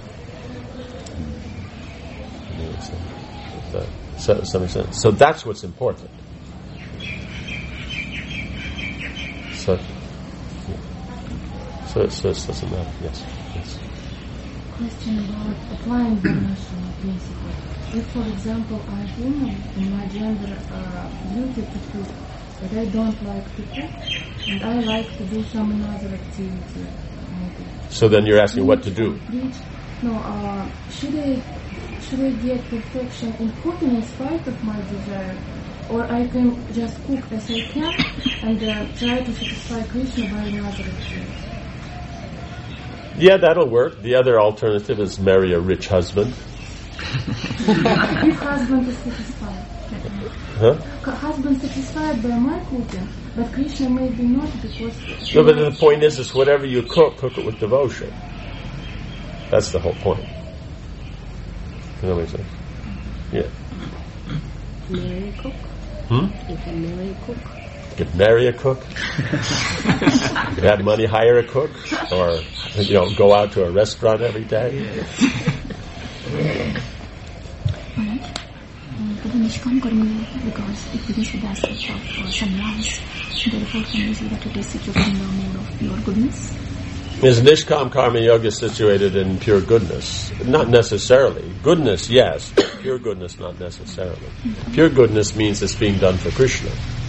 You know, so, so, so, makes sense. So that's what's important. So, yeah. so, so it doesn't matter. Yes. yes. Question about applying the national principle. If, for example, I'm woman and my gender uh, duty to cook, but I don't like to cook, and I like to do some another activity. Maybe. So then you're asking what to do? No, uh, should I should I get perfection in cooking in spite of my desire? Or I can just cook as I can and uh, try to satisfy Krishna by another activity. Yeah, that'll work. The other alternative is marry a rich husband. If husband is satisfied. Huh? Husband satisfied by my cooking, but Krishna maybe not, because... No, but the point is, is whatever you cook, cook it with devotion. That's the whole point. Does that make sense? Yeah. Marry a cook? Hmm? You can marry a cook. You could marry a cook. You could have money, hire a cook, or you know, go out to a restaurant every day. Alright. To the Nishkam Karma, because it begins with the aspect of uh, sunrise, therefore can we say that it is situated in the mode of pure goodness? Is Nishkam Karma Yoga situated in pure goodness? Not necessarily. Goodness, yes. Pure goodness, not necessarily. Pure goodness means it's being done for Krishna.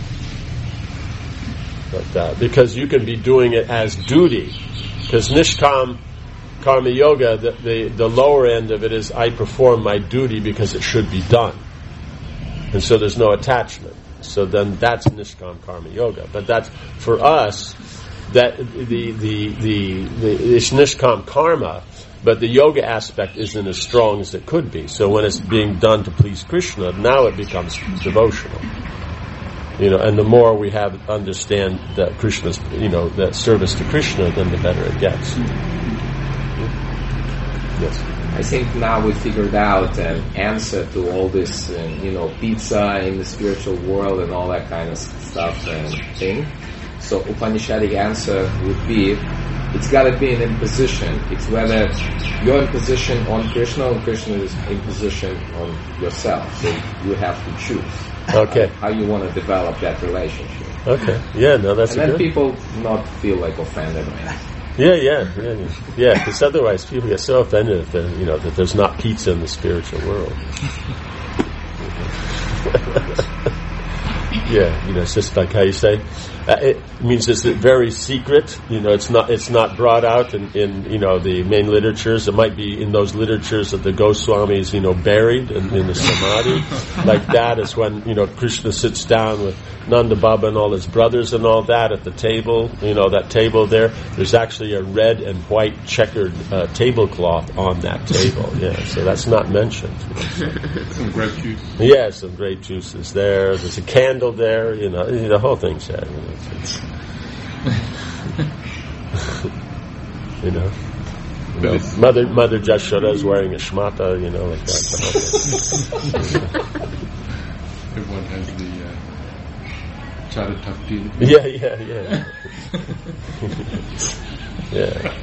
Like that. Because you can be doing it as duty. Because Nishkam Karma Yoga, the, the, the lower end of it is, I perform my duty because it should be done. And so there's no attachment. So then that's Nishkam Karma Yoga. But that's, for us, that the the the, the it's nishkam karma, but the yoga aspect isn't as strong as it could be. So when it's being done to please Krishna, now it becomes devotional. You know, and the more we have understand that Krishna's, you know, that service to Krishna, then the better it gets. Yes. I think now we figured out an answer to all this, uh, you know, pizza in the spiritual world and all that kind of stuff and thing. So Upanishadic answer would be, it's got to be an imposition. It's whether you're in position on Krishna or Krishna is in position on yourself. So you have to choose. Okay. How, how you want to develop that relationship. Okay. Yeah. No, that's and a then good. people not feel like offended by that. Yeah, yeah, yeah, yeah. Because otherwise, people get so offended if there, you know, that there's not pizza in the spiritual world. Yeah, you know, it's just like how you say. Uh, it means it's very secret. You know, it's not it's not brought out in, in you know the main literatures. It might be in those literatures that the Goswamis you know buried in, in the samadhi. Like that is when you know Krishna sits down with Nanda Baba and all his brothers and all that at the table. You know that table there. There's actually a red and white checkered uh, tablecloth on that table. Yeah, so that's not mentioned. You know, so. Some grape juice. Yeah, some grape juice is there. There's a candle there. You know, the whole thing's there. You know. you know, you know Mother Mother Jashoda is wearing a shmata, you know, like that. Everyone has the uh, chara takti. Yeah, yeah, yeah. yeah.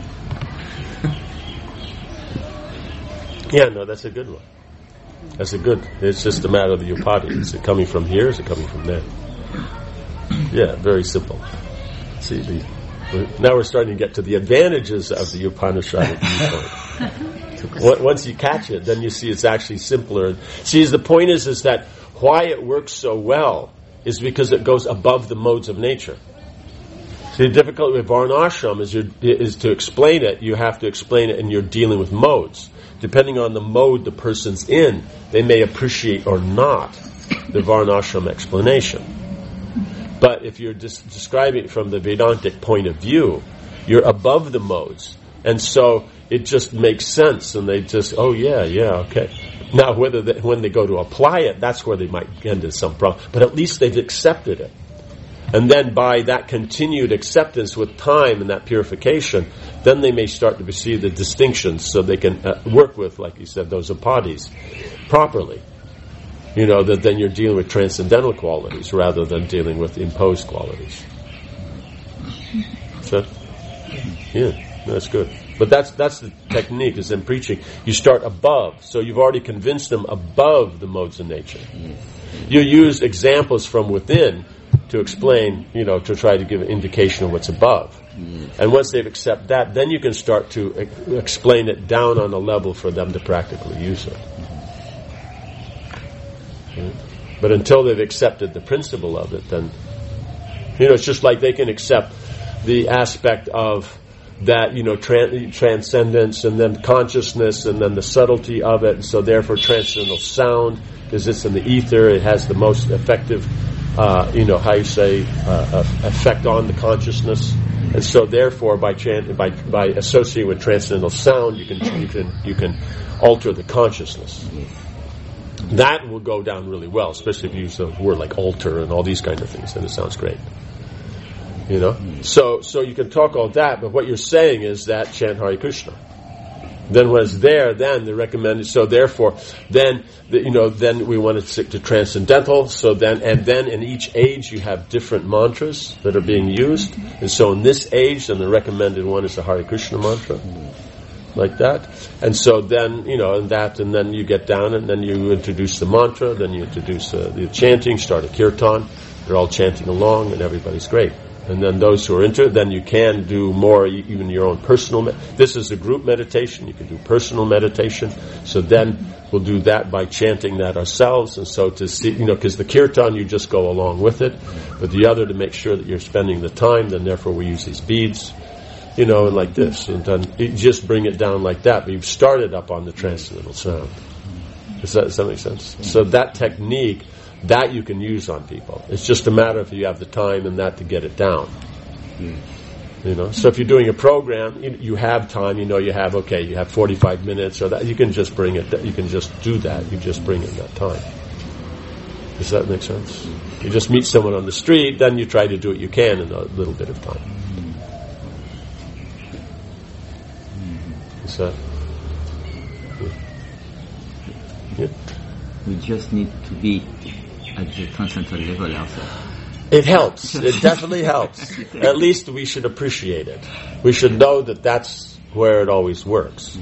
Yeah, no, that's a good one. That's a good. It's just a matter of the upadi. Is it coming from here? Is it coming from there? Yeah, very simple. See, the, now we're starting to get to the advantages of the Upanishadic viewpoint. Once you catch it, then you see it's actually simpler. See, the point is, is that why it works so well is because it goes above the modes of nature. See, the difficulty with Varnashram is, is to explain it, you have to explain it and you're dealing with modes. Depending on the mode the person's in, they may appreciate or not the Varnashram explanation. But if you're dis- describing it from the Vedantic point of view, you're above the modes. And so it just makes sense, and they just, oh yeah, yeah, okay. Now, whether they, when they go to apply it, that's where they might get into some problem. But at least they've accepted it. And then by that continued acceptance with time and that purification, then they may start to see the distinctions so they can uh, work with, like you said, those upadis properly. You know, that then you're dealing with transcendental qualities rather than dealing with imposed qualities. So, yeah, that's good. But that's that's the technique, is in preaching. You start above, so you've already convinced them above the modes of nature. You use examples from within to explain, you know, to try to give an indication of what's above. And once they've accepted that, then you can start to ex- explain it down on a level for them to practically use it. But until they've accepted the principle of it, then, you know, it's just like they can accept the aspect of that, you know, tran- transcendence and then consciousness and then the subtlety of it. And so therefore transcendental sound, because it's in the ether, it has the most effective, uh, you know, how you say, uh, effect on the consciousness. And so therefore by, tran- by by associating with transcendental sound, you can you can you can alter the consciousness. That will go down really well, especially if you use the word like alter and all these kind of things, and it sounds great. You know? So so you can talk all that, but what you're saying is that chant Hare Krishna. Then what's there, then the recommended, so therefore, then, the, you know, then we want to stick to transcendental, so then, and then in each age you have different mantras that are being used, and so in this age, then the recommended one is the Hare Krishna mantra. Like that. And so then, you know, and that, and then you get down and then you introduce the mantra, then you introduce uh, the chanting, start a kirtan, they're all chanting along and everybody's great. And then those who are into it, then you can do more, even your own personal, me- this is a group meditation, you can do personal meditation, so then we'll do that by chanting that ourselves, and so to see, you know, because the kirtan you just go along with it, but the other to make sure that you're spending the time, then therefore we use these beads. You know, and like this, and then you just bring it down like that. But you've started up on the transcendental sound. Does that, does that make sense? So that technique, that you can use on people. It's just a matter if you have the time and that to get it down. You know, so if you're doing a program, you, you have time. You know, you have okay, you have forty-five minutes, or that you can just bring it. You can just do that. You just bring it that time. Does that make sense? You just meet someone on the street, then you try to do what you can in a little bit of time. So, yeah. We just need to be at the transcendental level also. It helps. It definitely helps. At least we should appreciate it. We should know that that's where it always works.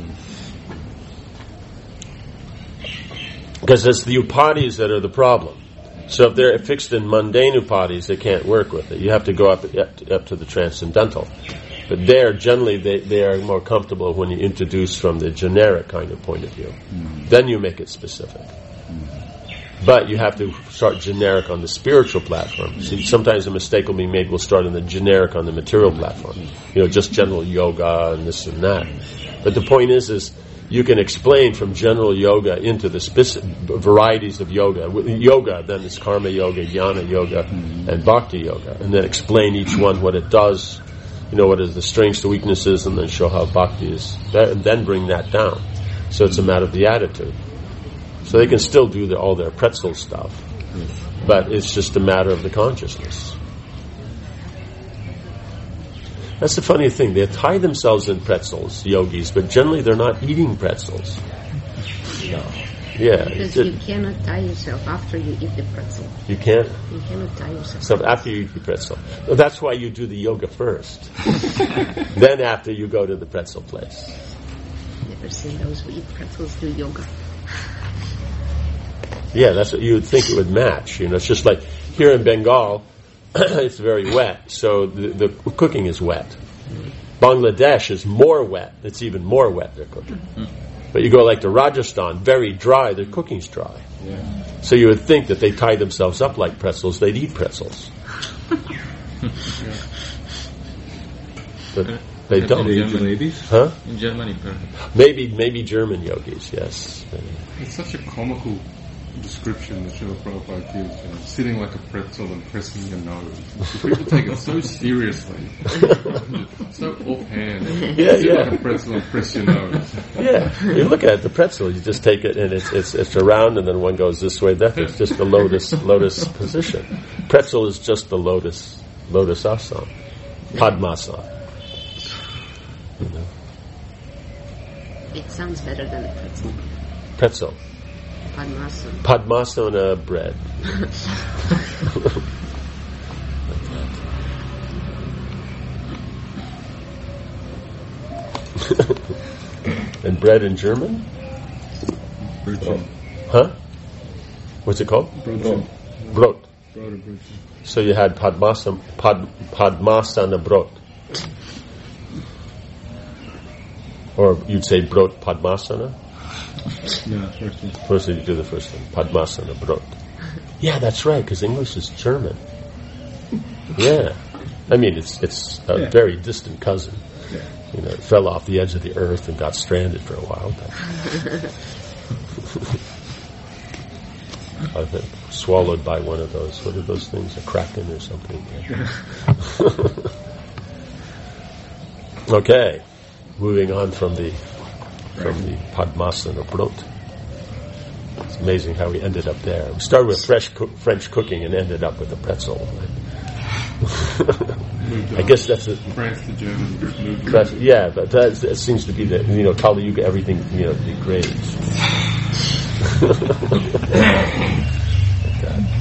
Because it's the upadis that are the problem. So if they're fixed in mundane upadis, they can't work with it. You have to go up, up, up to the transcendental. But there, generally, they, they are more comfortable when you introduce from the generic kind of point of view. Mm. Then you make it specific. Mm. But you have to start generic on the spiritual platform. See, sometimes a mistake will be made. We'll start in the generic on the material platform. You know, just general yoga and this and that. But the point is, is you can explain from general yoga into the specific varieties of yoga. Yoga, then is karma yoga, jnana yoga, and bhakti yoga. And then explain each one what it does, you know, what is the strengths, the weaknesses, and then show how bhakti is, and then bring that down. So it's a matter of the attitude. So they can still do the, all their pretzel stuff, but it's just a matter of the consciousness. That's the funny thing. They tie themselves in pretzels, yogis, but generally they're not eating pretzels. No. Yeah. Because you cannot tie yourself after you eat the pretzel. You can't? You cannot tie yourself. So after you eat the pretzel. Well, that's why you do the yoga first. Then after you go to the pretzel place. Never seen those who eat pretzels do yoga. Yeah, that's what you would think it would match. You know, it's just like here in Bengal, it's very wet, so the, the cooking is wet. Bangladesh is more wet. It's even more wet, their cooking. But you go like to Rajasthan, very dry, their cooking's dry. Yeah. So you would think that they tie themselves up like pretzels, they'd eat pretzels. Yeah. But they don't. German, huh? In Germany, maybe maybe German yogis, yes. It's such a comical description that Srila Prabhupada gives, you know, sitting like a pretzel and pressing your nose. People take it so seriously, so offhand. Yeah, Sit yeah. like a pretzel and press your nose. Yeah, you look at it, the pretzel, you just take it and it's it's it's around, and then one goes this way, that way. It's just the lotus lotus position. Pretzel is just the lotus lotus asana, padmasana. You know. It sounds better than a pretzel. Pretzel. Padmasana. Padmasana bread. And bread in German? Brötchen. Huh? What's it called? Brötchen. Brot. Brot or brötchen. So you had Padmasana, Pad, Padmasana brot. Or you'd say brot Padmasana? Yeah, first one. First you do the first one. Padmasana brot. Yeah, that's right, because English is German. Yeah. I mean, it's it's a Yeah. very distant cousin. Yeah. You know, it fell off the edge of the earth and got stranded for a while. I think swallowed by one of those, what are those things, a kraken or something? Yeah. Okay, moving on from the from the Padmasana brot. It's amazing how we ended up there. We started with fresh co- French cooking and ended up with a pretzel. I guess that's a France to German moved. That's, yeah, but that, that seems to be the, you know, Kali Yuga, everything, you know, degrades. Like that.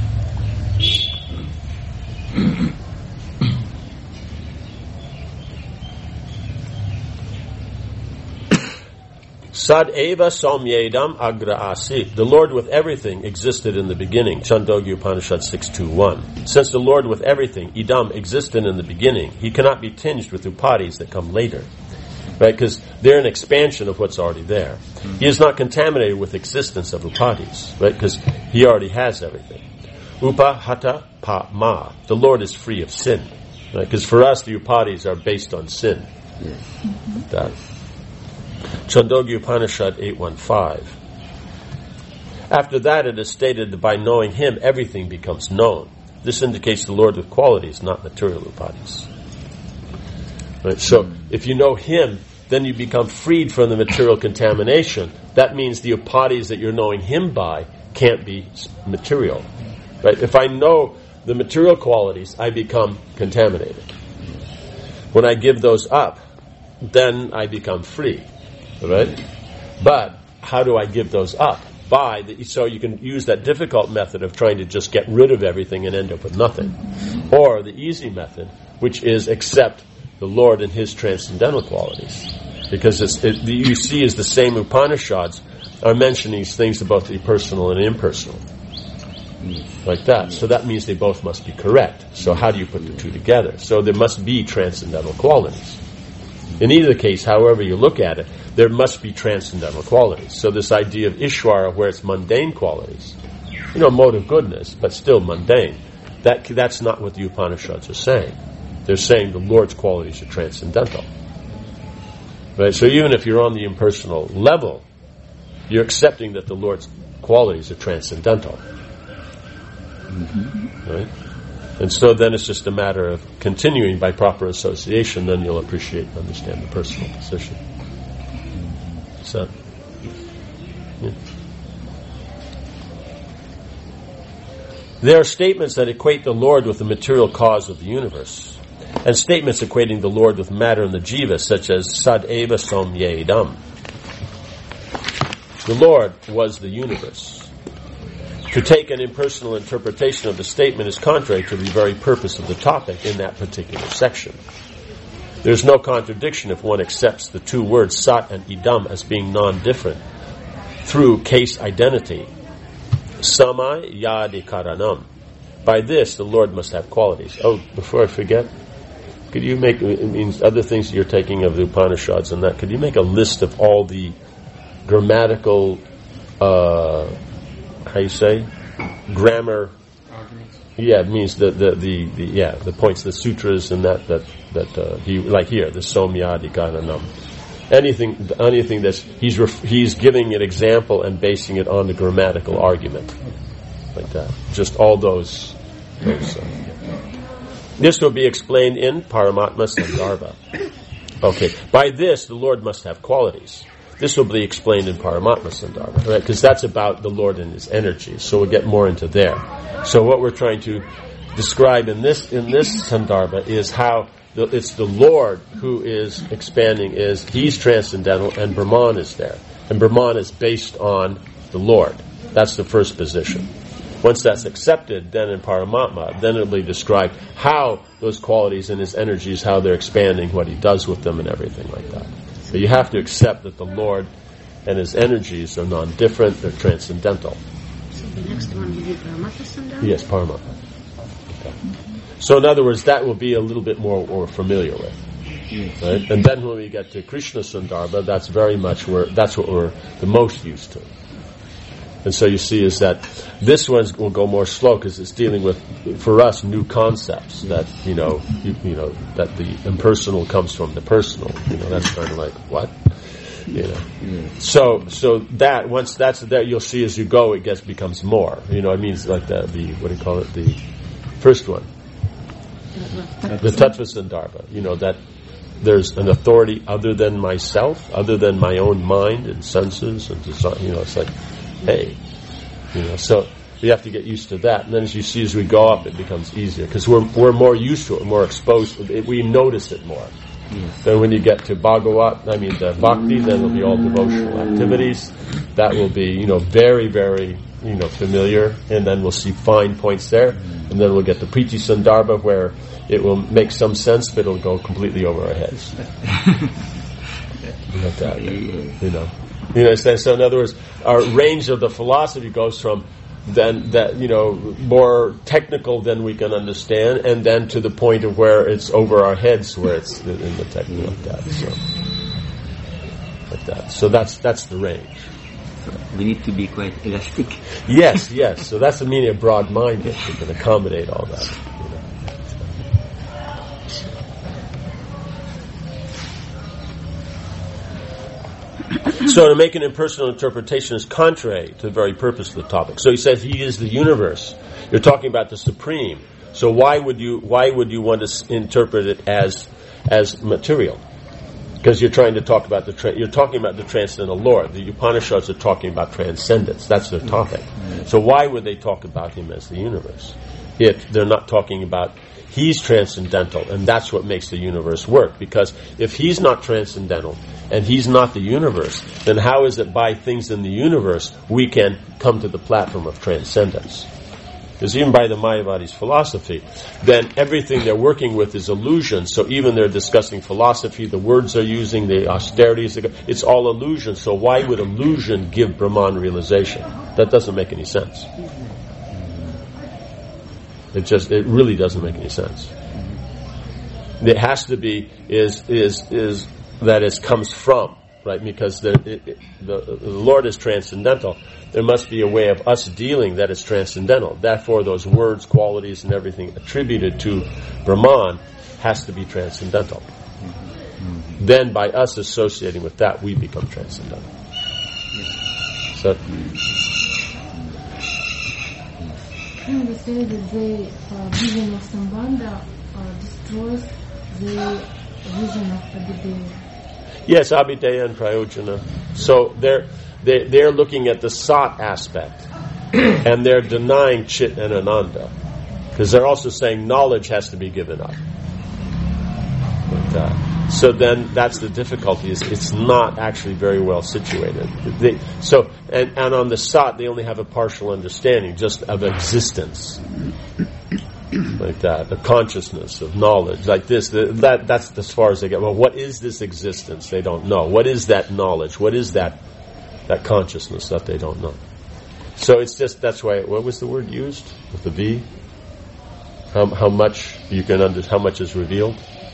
Sad eva somyedam agra asik. The Lord with everything existed in the beginning. Chandogya Upanishad six two one. Since the Lord with everything, idam, existed in the beginning, he cannot be tinged with upadis that come later. Right? Because they're an expansion of what's already there. Mm-hmm. He is not contaminated with existence of upadis. Right? Because he already has everything. Upa hata pa ma. The Lord is free of sin. Right? Because for us, the upadis are based on sin. Yeah. Mm-hmm. That. Chandogya Upanishad eight one five. After that, it is stated that by knowing him, everything becomes known. This indicates the Lord with qualities, not material upadis. Right? So, if you know him, then you become freed from the material contamination. That means the upadis that you're knowing him by can't be material. Right? If I know the material qualities, I become contaminated. When I give those up, then I become free. Right? But how do I give those up? By the, so you can use that difficult method of trying to just get rid of everything and end up with nothing, or the easy method, which is accept the Lord and his transcendental qualities, because it's, it, you see, as the same Upanishads are mentioning these things about the personal and impersonal, like that. So that means they both must be correct. So how do you put the two together? So there must be transcendental qualities. In either case, however you look at it, there must be transcendental qualities. So this idea of Ishvara, where it's mundane qualities, you know, mode of goodness, but still mundane. That that's not what the Upanishads are saying. They're saying the Lord's qualities are transcendental. Right? So even if you're on the impersonal level, you're accepting that the Lord's qualities are transcendental. Mm-hmm. Right? And so then it's just a matter of continuing by proper association, then you'll appreciate and understand the personal position. So, yeah. There are statements that equate the Lord with the material cause of the universe, and statements equating the Lord with matter and the jiva, such as sad eva som ye idam. The Lord was the universe. To take an impersonal interpretation of the statement is contrary to the very purpose of the topic in that particular section. There's no contradiction if one accepts the two words sat and idam as being non-different through case identity. Sama yadi karanam. By this, the Lord must have qualities. Oh, before I forget, could you make, it means other things you're taking of the Upanishads and that, could you make a list of all the grammatical, uh, how you say, grammar arguments? Yeah, it means the, the, the, the yeah, the points, the sutras and that, that, that, uh, he, like here, the Somyadi Gananam. Anything, anything that's, he's, ref, he's giving an example and basing it on the grammatical argument. Like that. Just all those, those, uh, this will be explained in Paramatma Sandarbha. Okay. By this, the Lord must have qualities. This will be explained in Paramatma Sandarbha, right? Because that's about the Lord and His energy. So we'll get more into there. So what we're trying to describe in this in this Sandarbha is how the, it's the Lord who is expanding. Is He's transcendental, and Brahman is there, and Brahman is based on the Lord. That's the first position. Once that's accepted, then in Paramatma, then it'll be described how those qualities and His energies, how they're expanding, what He does with them, and everything like that. But you have to accept that the Lord and His energies are non-different, they're transcendental. So the next one will be Paramatma Sandarbha? Yes, Paramatma. Okay. So in other words, that will be a little bit more, more familiar with. Yes. Right? And then when we get to Krishna Sandarbha, that's very much where, that's what we're the most used to. And so you see is that this one will go more slow because it's dealing with, for us, new concepts that, you know, you, you know, that the impersonal comes from the personal. You know, that's kind of like, what? You know. Yeah. So, so that, once that's there, you'll see as you go, it gets, becomes more. You know, it means like the, the, what do you call it? The first one. The Tattva Sandarbha. You know, that there's an authority other than myself, other than my own mind and senses and design. You know, it's like, hey, you know, so we have to get used to that. And then as you see, as we go up, it becomes easier because we're we're more used to it, more exposed. It, we notice it more. Yes. Then when you get to Bhagavat, I mean the Bhakti, then it'll be all devotional activities. That will be, you know, very, very, you know, familiar. And then we'll see fine points there. And then we'll get to Priti Sandarbha where it will make some sense, but it'll go completely over our heads. Like that, you know. You know, so in other words, our range of the philosophy goes from then that, you know, more technical than we can understand, and then to the point of where it's over our heads, where it's in the technical like that. So, like that. So that's that's the range. We need to be quite elastic. Yes, yes. So that's the meaning of broad-minded. We can accommodate all that. You know. So to make an impersonal interpretation is contrary to the very purpose of the topic. So he says He is the universe. You're talking about the Supreme. So why would you why would you want to interpret it as as material? Because you're trying to talk about the tra- you're talking about the transcendental Lord. The Upanishads are talking about transcendence. That's their topic. So why would they talk about Him as the universe if they're not talking about He's transcendental, and that's what makes the universe work? Because if He's not transcendental and He's not the universe, then how is it by things in the universe we can come to the platform of transcendence? Because even by the Mayavadi's philosophy, then everything they're working with is illusion. So even they're discussing philosophy, the words they're using, the austerities, it's all illusion. So why would illusion give Brahman realization? That doesn't make any sense. It just, it really doesn't make any sense. It has to be, is, is, is, that it comes from. right? Because the, it, it, the, the Lord is transcendental. There must be a way of us dealing that is transcendental. Therefore, those words, qualities, and everything attributed to Brahman has to be transcendental. Mm-hmm. Then, by us associating with that, we become transcendental. So, can we say that the uh, vision of Sambandha uh, destroys the vision of Abhideya? Yes, Abhideya and Prayojana. So they're they, they're looking at the Sat aspect, and they're denying Chit and Ananda, because they're also saying knowledge has to be given up. Like that. So then that's the difficulty, is it's not actually very well situated. They, so and, and on the Sat they only have a partial understanding just of existence. Like that, a consciousness of knowledge, like this. The, that that's as far as they get. Well, what is this existence? They don't know. What is that knowledge? What is that that consciousness that they don't know? So it's just that's why. What was the word used with the V? How how much you can under, how much is revealed?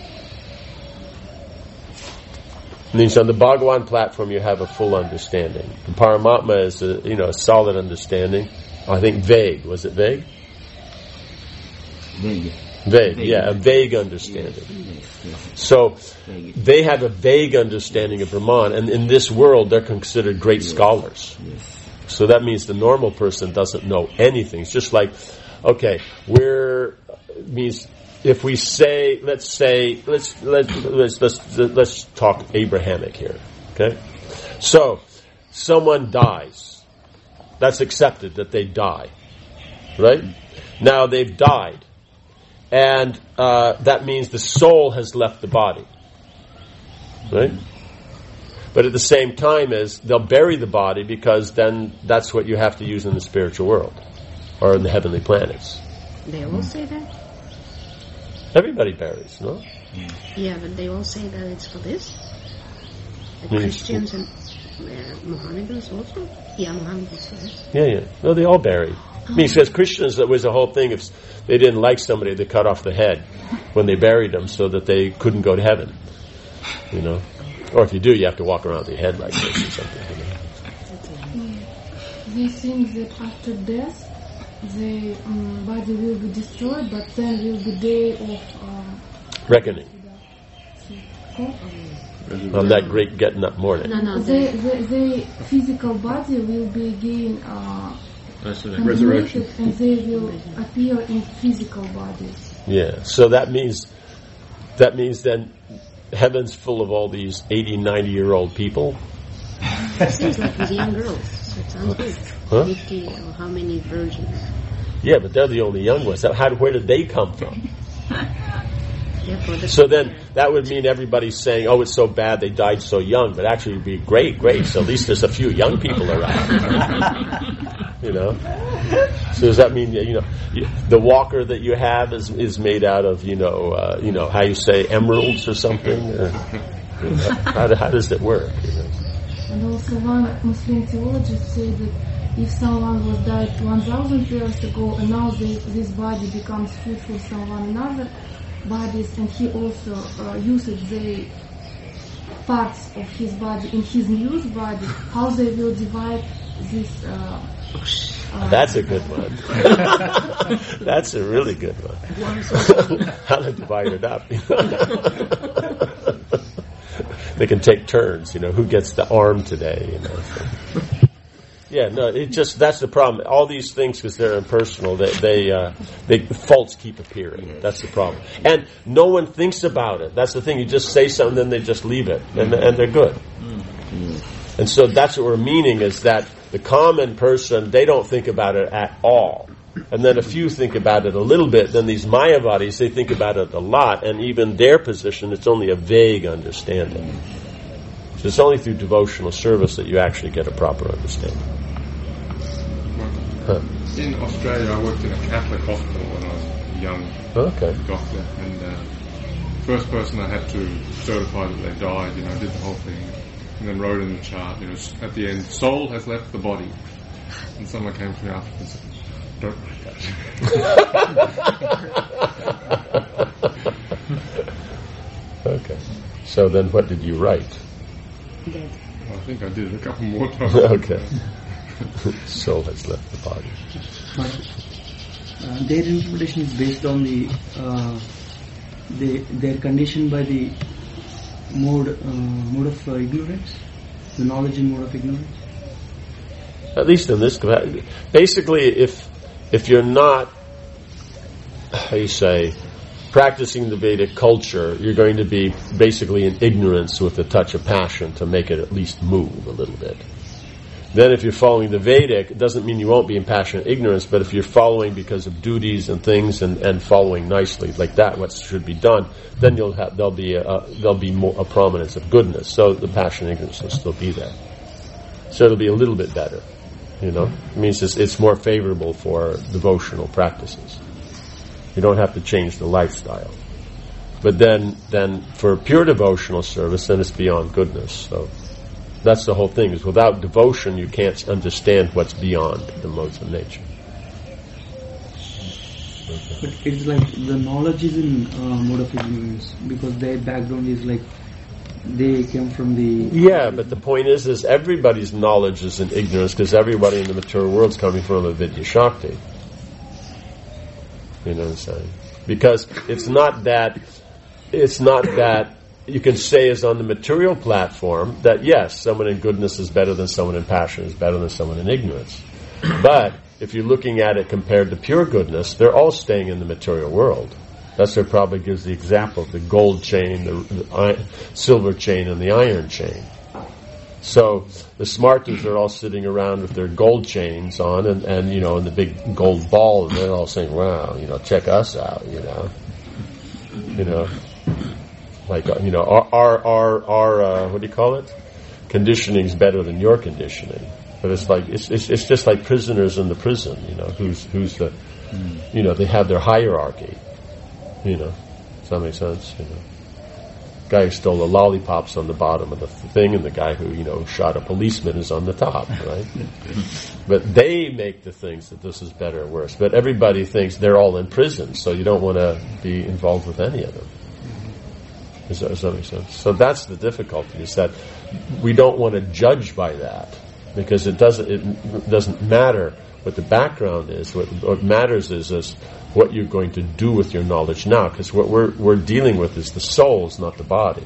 It means on the Bhagavan platform you have a full understanding. The Paramatma is a you know a solid understanding. I think vague. Was it vague? Vague. Vague, vague. yeah, a vague understanding. Yes, yes. So, vague. They have a vague understanding of Brahman, and in this world they're considered great yes. scholars. Yes. So that means the normal person doesn't know anything. It's just like, okay, we're, means, if we say, let's say, let's, let's, let's, let's, let's talk Abrahamic here, okay? So, someone dies. That's accepted, that they die. Right? Now they've died. And uh, that means the soul has left the body. Right? But at the same time as they'll bury the body, because then that's what you have to use in the spiritual world or in the heavenly planets. They all say that? Everybody buries, no? Yeah, but they all say that it's for this? The Mm. Christians and uh, Mohammedans also? Yeah, Mohammedans first. Yeah, yeah. No, they all bury. I mean, because Christians, that was the whole thing. If they didn't like somebody, they cut off the head when they buried them so that they couldn't go to heaven. You know? Or if you do, you have to walk around with your head like this or something. You know? They think that after death, the um, body will be destroyed, but then will be day of uh, reckoning. Oh. On that great getting up morning. No, no, the, the, the physical body will be again uh, Resurrection. and they will appear in physical bodies. Yeah, so that means that means then heaven's full of all these eighty, ninety year old people. It seems like with young girls. So it sounds good. Huh? fifty or how many virgins? Yeah, but they're the only young ones. So how, where did they come from? Yeah, for the So then that would mean everybody's saying, oh, it's so bad they died so young, but actually it would be great, great. So at least there's a few young people around. You know? So does that mean, you know, the walker that you have is is made out of, you know, uh, you know, how you say, emeralds or something? Or, you know, how, how does it work? You know? And also one Muslim theologist said that if someone was died one thousand years ago and now they, this body becomes food for someone another bodies, and he also uh, uses the parts of his body in his new body, how they will divide this uh, uh, That's a good one. That's a really good one. How to divide it up. They can take turns, you know, who gets the arm today, you know. So. Yeah, no, it just, that's the problem. All these things, because they're impersonal, they, they, uh, they, faults keep appearing. That's the problem. And no one thinks about it. That's the thing. You just say something, then they just leave it. And, and they're good. And so that's what we're meaning, is that the common person, they don't think about it at all. And then a few think about it a little bit. Then these Mayavadis, they think about it a lot. And even their position, it's only a vague understanding. So it's only through devotional service that you actually get a proper understanding. Huh. In Australia, I worked in a Catholic hospital when I was a young Okay. doctor, and uh, first person I had to certify that they died, you know, did the whole thing, and then wrote in the chart, you know, at the end, soul has left the body. And someone came to me after and said, don't write that. Okay. So then what did you write? dead. think I did it a couple more times. Okay. Soul has left the body. But uh, their interpretation is based on the uh, they they're conditioned by the mode uh, mode of uh, ignorance, the knowledge and mode of ignorance. At least in this, basically, if if you're not, how you say, practicing the Vedic culture, you're going to be basically in ignorance with a touch of passion to make it at least move a little bit. Then if you're following the Vedic, it doesn't mean you won't be in passionate ignorance, but if you're following because of duties and things and, and following nicely like that, what should be done, then you'll have, there'll be a, there'll be more, a prominence of goodness. So the passionate ignorance will still be there. So it'll be a little bit better. You know, it means it's, it's more favorable for devotional practices. You don't have to change the lifestyle. But then, then for pure devotional service, then it's beyond goodness. So that's the whole thing, is without devotion you can't understand what's beyond the modes of nature. Okay. But it's like the knowledge is in uh, mode of ignorance, because their background is like they came from the... Yeah, but the point is, is everybody's knowledge is in ignorance, because everybody in the material world is coming from a Vidya Shakti. You know what I'm saying? Because it's not that, it's not that you can say is on the material platform that yes, someone in goodness is better than someone in passion, is better than someone in ignorance. But if you're looking at it compared to pure goodness, they're all staying in the material world. That's where Prabhupada gives the example of the gold chain, the, the iron, silver chain, and the iron chain. So the smarters are all sitting around with their gold chains on, and, and you know, and the big gold ball, and they're all saying, "Wow, you know, check us out," you know, you know, like you know, our our our, our uh, what do you call it? Conditioning's better than your conditioning. But it's like it's it's, it's just like prisoners in the prison, you know, who's who's the, you know, they have their hierarchy. You know, does that make sense? You know, guy who stole the lollipops on the bottom of the thing, and the guy who, you know, shot a policeman is on the top, right? But they make the things that this is better or worse. But everybody thinks they're all in prison, so you don't want to be involved with any of them. Does that, does that make sense? So that's the difficulty, is that we don't want to judge by that, because it doesn't it doesn't matter what the background is. What, what matters is, is what you're going to do with your knowledge now, because what we're we're dealing with is the souls, not the body.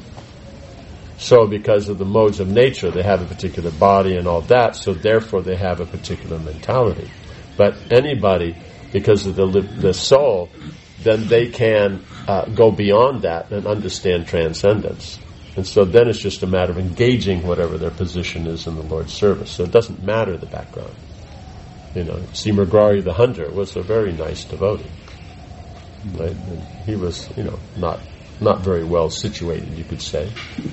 So because of the modes of nature, they have a particular body and all that, so therefore they have a particular mentality. But anybody, because of the the soul, then they can uh, go beyond that and understand transcendence. And so then it's just a matter of engaging whatever their position is in the Lord's service. So it doesn't matter the background. You know, see, Mrgari the hunter was a very nice devotee. Right? And he was, you know, not not very well situated, you could say.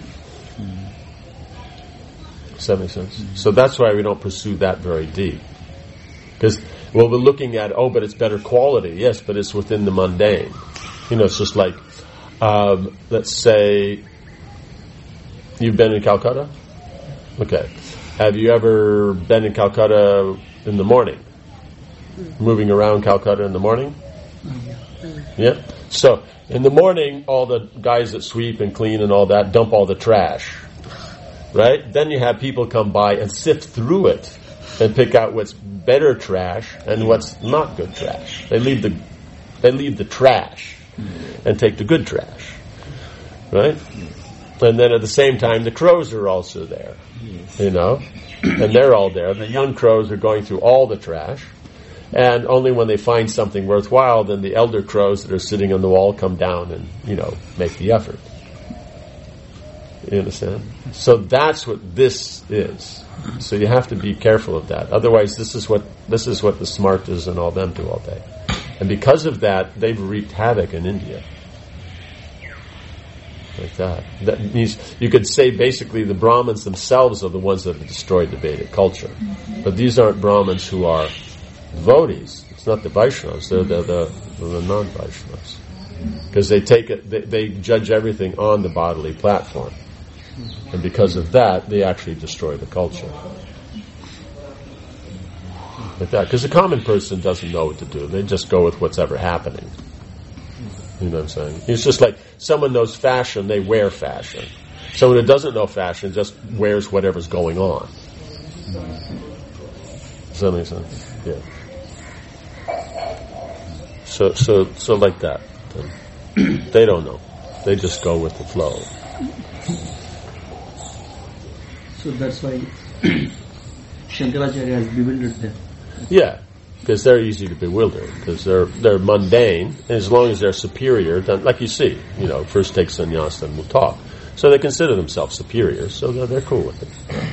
Does that make sense? Mm-hmm. So that's why we don't pursue that very deep. Because, well, we're looking at, oh, but it's better quality. Yes, but it's within the mundane. You know, it's just like, um, let's say, you've been in Calcutta? Okay. Have you ever been in Calcutta in the morning? Moving around Calcutta in the morning? Yeah? So, in the morning, all the guys that sweep and clean and all that dump all the trash. Right? Then you have people come by and sift through it and pick out what's better trash and what's not good trash. They leave the they leave the trash and take the good trash. Right? And then at the same time, the crows are also there. You know? And they're all there. The young crows are going through all the trash. And only when they find something worthwhile, then the elder crows that are sitting on the wall come down and, you know, make the effort. You understand? So that's what this is. So you have to be careful of that. Otherwise, this is what this is what the smartas and all them do all day. And because of that, they've wreaked havoc in India. Like that. That means you could say basically the Brahmins themselves are the ones that have destroyed the Vedic culture. But these aren't Brahmins who are devotees. It's not the Vaishnavas. They're the, the, the non-Vaishnavas. Because they take it, they, they judge everything on the bodily platform. And because of that, they actually destroy the culture. Like that. Because the common person doesn't know what to do. They just go with what's ever happening. You know what I'm saying? It's just like someone knows fashion, they wear fashion. Someone who doesn't know fashion just wears whatever's going on. Does that make sense? Yeah. So, so, so like that. They don't know. They just go with the flow. So that's why Shankaracharya has bewildered them. Yeah, because they're easy to bewilder, because they're they're mundane, and as long as they're superior, then, like you see, you know, first take sannyas, then we'll talk. So they consider themselves superior, so they're, they're cool with it.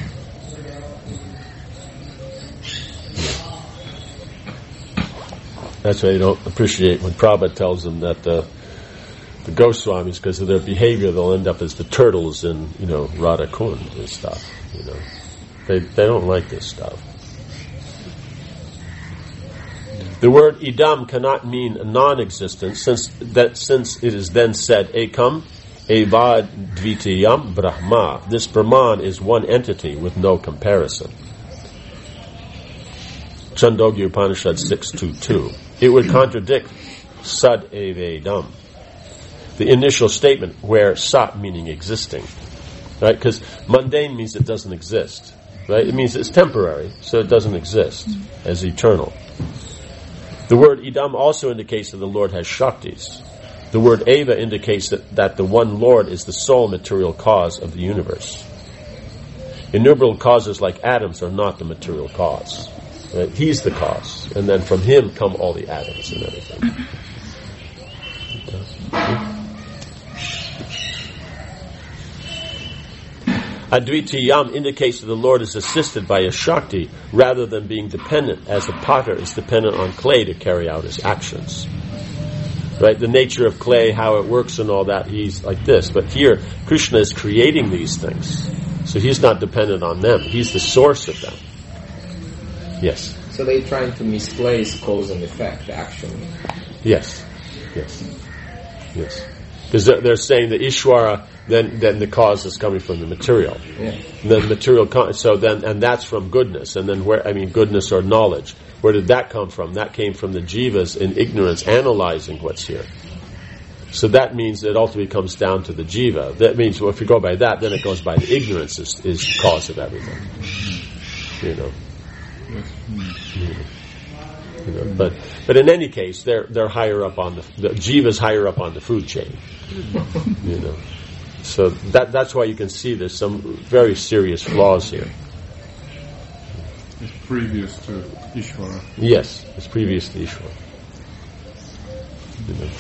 That's why you don't appreciate when Prabhupada tells them that uh, the Goswamis, because of their behavior, they'll end up as the turtles in, you know, Radha Kund and stuff. You know, they they don't like this stuff. The word idam cannot mean a non-existent, since that since it is then said ekam eva dvitiyam brahma. This Brahman is one entity with no comparison. Chandogya Upanishad six two two. It would contradict sad evedam, the initial statement where sat meaning existing, right? Because mundane means it doesn't exist, right? It means it's temporary, so it doesn't exist as eternal. The word idam also indicates that the Lord has shaktis. The word eva indicates that, that the one Lord is the sole material cause of the universe. Innumerable causes like atoms are not the material cause. Right? He's the cause, and then from him come all the atoms and everything. Advitiyam indicates that the Lord is assisted by a Shakti rather than being dependent, as the potter is dependent on clay to carry out his actions. Right? The nature of clay, how it works and all that, he's like this. But here, Krishna is creating these things. So he's not dependent on them. He's the source of them. Yes? So they're trying to misplace cause and effect, actually. Yes. Yes. Yes. Because they're saying that Ishvara, then then the cause is coming from the material. Yeah. And then material, con- so then, and that's from goodness. And then where, I mean, goodness or knowledge. Where did that come from? That came from the jivas in ignorance, analyzing what's here. So that means it ultimately comes down to the jiva. That means, well, if you go by that, then it goes by the ignorance is, is the cause of everything. You know. You know. You know, but but in any case, they're they're higher up on the the jiva's higher up on the food chain. You know, so that that's why you can see there's some very serious flaws here. It's previous to Ishvara. Yes, it's previous to Ishvara. You know.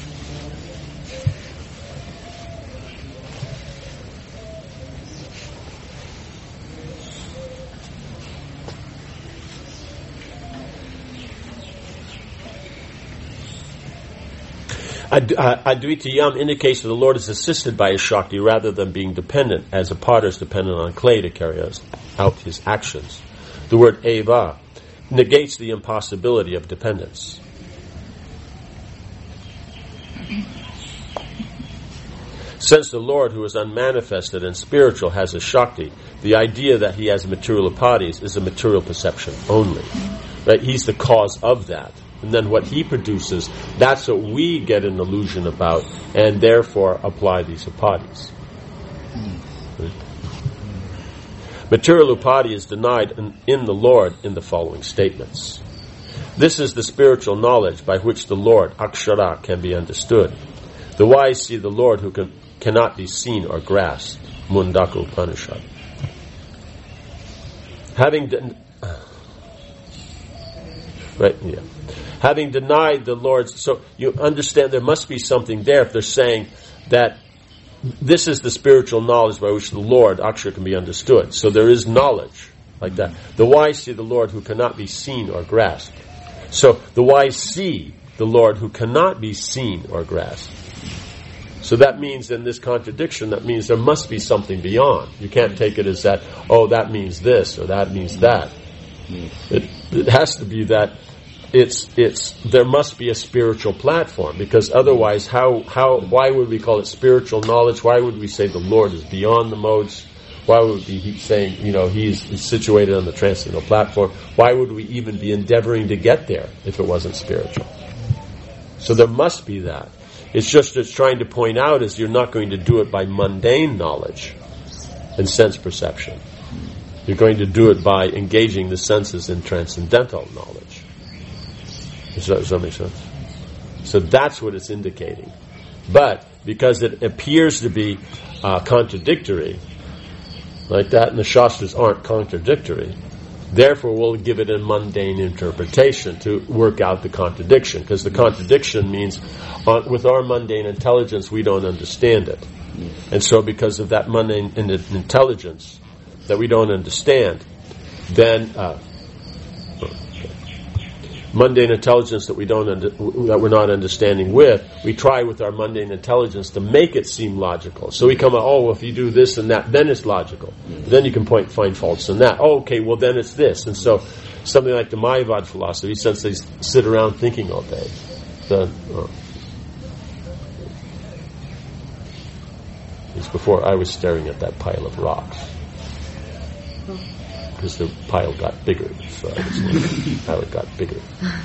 Advitiyam indicates that the Lord is assisted by his Shakti rather than being dependent, as a potter is dependent on clay to carry out his actions. The word eva negates the impossibility of dependence. Since the Lord, who is unmanifested and spiritual, has a Shakti, the idea that he has material bodies is a material perception only. Right? He's the cause of that. And then what he produces, that's what we get an illusion about, and therefore apply these upadhis. Right? Material upadhi is denied in, in the Lord in the following statements. This is the spiritual knowledge by which the Lord, Akshara, can be understood. The wise see the Lord who can, cannot be seen or grasped. Mundaka Upanishad. Having done... Right, yeah. Having denied the Lord's, so you understand there must be something there if they're saying that this is the spiritual knowledge by which the Lord, Akshara, can be understood. So there is knowledge like that. The wise see the Lord who cannot be seen or grasped. So the wise see the Lord who cannot be seen or grasped. So that means in this contradiction, that means there must be something beyond. You can't take it as that, oh, that means this or that means that. It, it has to be that It's it's there must be a spiritual platform, because otherwise, how how why would we call it spiritual knowledge? Why would we say the Lord is beyond the modes? Why would we be saying, you know, he's, he's situated on the transcendental platform? Why would we even be endeavoring to get there if it wasn't spiritual? So there must be that. It's just it's trying to point out is you're not going to do it by mundane knowledge. and sense perception. You're going to do it by engaging the senses in transcendental knowledge. Does that, does that make sense? So that's what it's indicating. But because it appears to be uh, contradictory, like that, and the Shastras aren't contradictory, therefore we'll give it a mundane interpretation to work out the contradiction, because the contradiction means uh, with our mundane intelligence we don't understand it. And so because of that mundane intelligence that we don't understand, then uh, mundane intelligence that we don't under, that we're not understanding with, we try with our mundane intelligence to make it seem logical. So we come out, oh, well, if you do this and that, then it's logical. Mm-hmm. Then you can point find faults in that. Oh, okay, well then it's this. And so something like the Mayavad philosophy, since they sit around thinking all day, then uh, it's before I was staring at that pile of rocks. Because the pile got bigger, so I was wondering how it got bigger.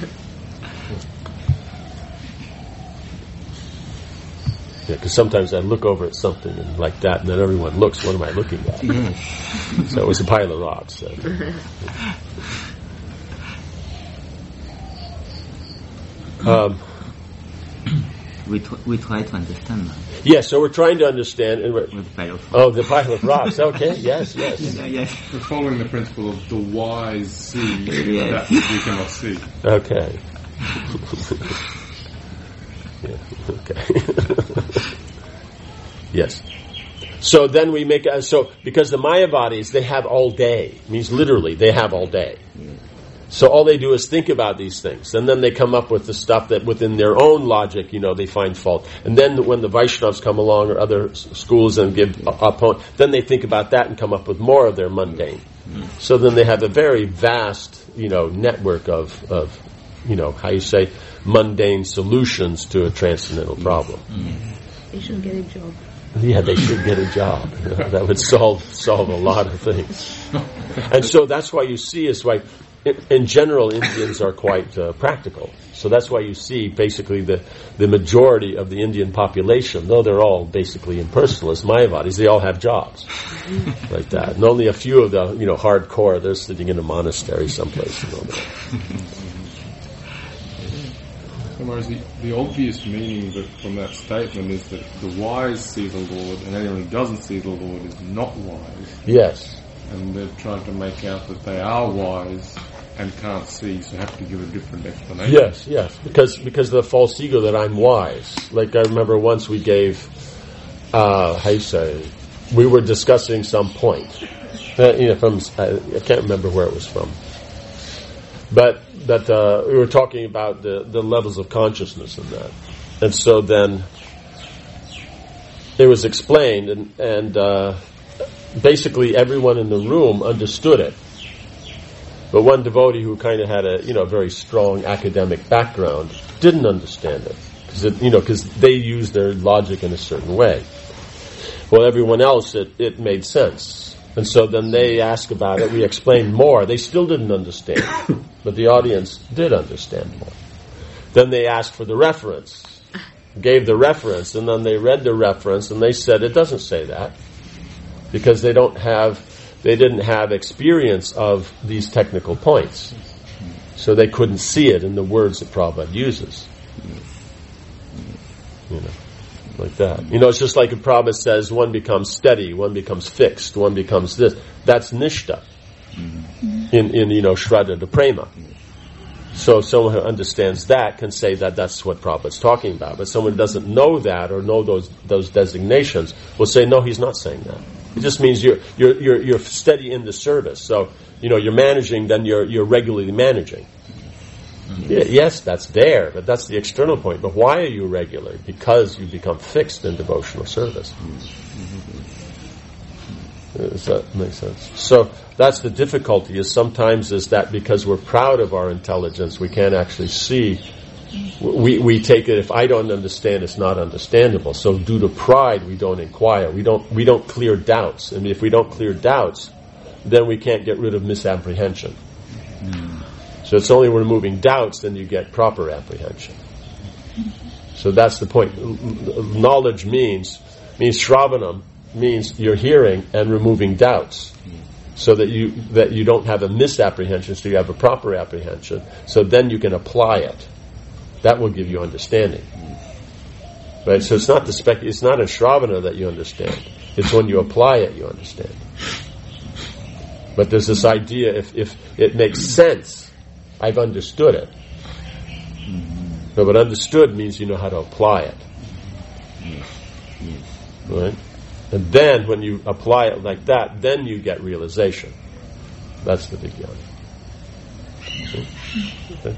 Yeah, because sometimes I look over at something and like that, and then everyone looks, what am I looking at? Yes. So it was a pile of rocks. So. Um, we tr- we try to understand that. Yes, yeah, so we're trying to understand. And we're, With pile of oh, the pile of rocks. Okay, yes, yes. Yeah, yes. We're following the principle of the wise see Yes. that which we cannot see. Okay. Yeah, okay. Yes. So then we make uh, so because the Mayavadis, they have all day. It means literally they have all day. So all they do is think about these things, and then they come up with the stuff that within their own logic, you know, they find fault. And then when the Vaishnavas come along or other s- schools and give up, then they think about that and come up with more of their mundane. So then they have a very vast, you know, network of, of, you know, how you say, mundane solutions to a transcendental problem. They should get a job. Yeah, they should get a job. You know, that would solve solve a lot of things. And so that's why you see it's like, in, in general, Indians are quite uh, practical. So that's why you see basically the, the majority of the Indian population, though they're all basically impersonalists, Mayavadis, they all have jobs like that. And only a few of the, you know, hardcore, they're sitting in a monastery someplace. You know. Whereas the, the obvious meaning that from that statement is that the wise see the Lord, and anyone who doesn't see the Lord is not wise. Yes. And they're trying to make out that they are wise and can't see, so have to give a different explanation. Yes, yes, because because of the false ego that I'm wise. Like I remember once we gave, uh, how you say, we were discussing some point. Uh, you know, from I, I can't remember where it was from, but that uh, we were talking about the the levels of consciousness in that, and so then it was explained, and and uh, basically everyone in the room understood it. But one devotee who kind of had a, you know, very strong academic background didn't understand it, because you know, because they used their logic in a certain way. Well, everyone else, it, it made sense, and so then they asked about it. We explained more. They still didn't understand, but the audience did understand more. Then they asked for the reference, gave the reference, and then they read the reference, and they said it doesn't say that, because they don't have. They didn't have experience of these technical points. So they couldn't see it in the words that Prabhupada uses. You know, like that. You know, it's just like if Prabhupada says one becomes steady, one becomes fixed, one becomes this. That's nishta. In, in you know, Shraddha to Prema. So someone who understands that can say that that's what Prabhupada's talking about. But someone who doesn't know that or know those those designations will say, no, he's not saying that. It just means you're you're you're you're steady in the service. So you know you're managing, then you're you're regularly managing. Yeah, yes, that's there, but that's the external point. But why are you regular? Because you become fixed in devotional service. Does that make sense? So that's the difficulty. Is sometimes is that because we're proud of our intelligence, we can't actually see. We we take it, if I don't understand, it's not understandable. So due to pride, we don't inquire. We don't we don't clear doubts. And if we don't clear doubts, then we can't get rid of misapprehension. Mm. So it's only removing doubts, then you get proper apprehension. So that's the point. Knowledge means means Shravanam means you're hearing and removing doubts, so that you that you don't have a misapprehension, so you have a proper apprehension. So then you can apply it. That will give you understanding. Right? So it's not the spec. It's not in Shravana that you understand. It's when you apply it you understand. But there's this idea: if if it makes sense, I've understood it. No, but understood means you know how to apply it. Right? And then when you apply it like that, then you get realization. That's the Vijnana. Okay.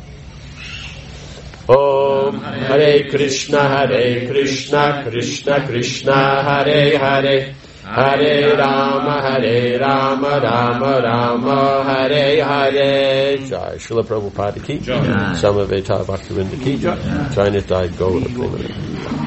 Om Hare Krishna, Hare Krishna, Krishna Krishna, Hare Hare, Hare Rama, Hare Rama, Rama Rama, Hare Hare. Jai Srila Prabhupada ki Jai. Samaveta Bhaktivinoda ki Jai. Jai Nitai Gaura Premananda.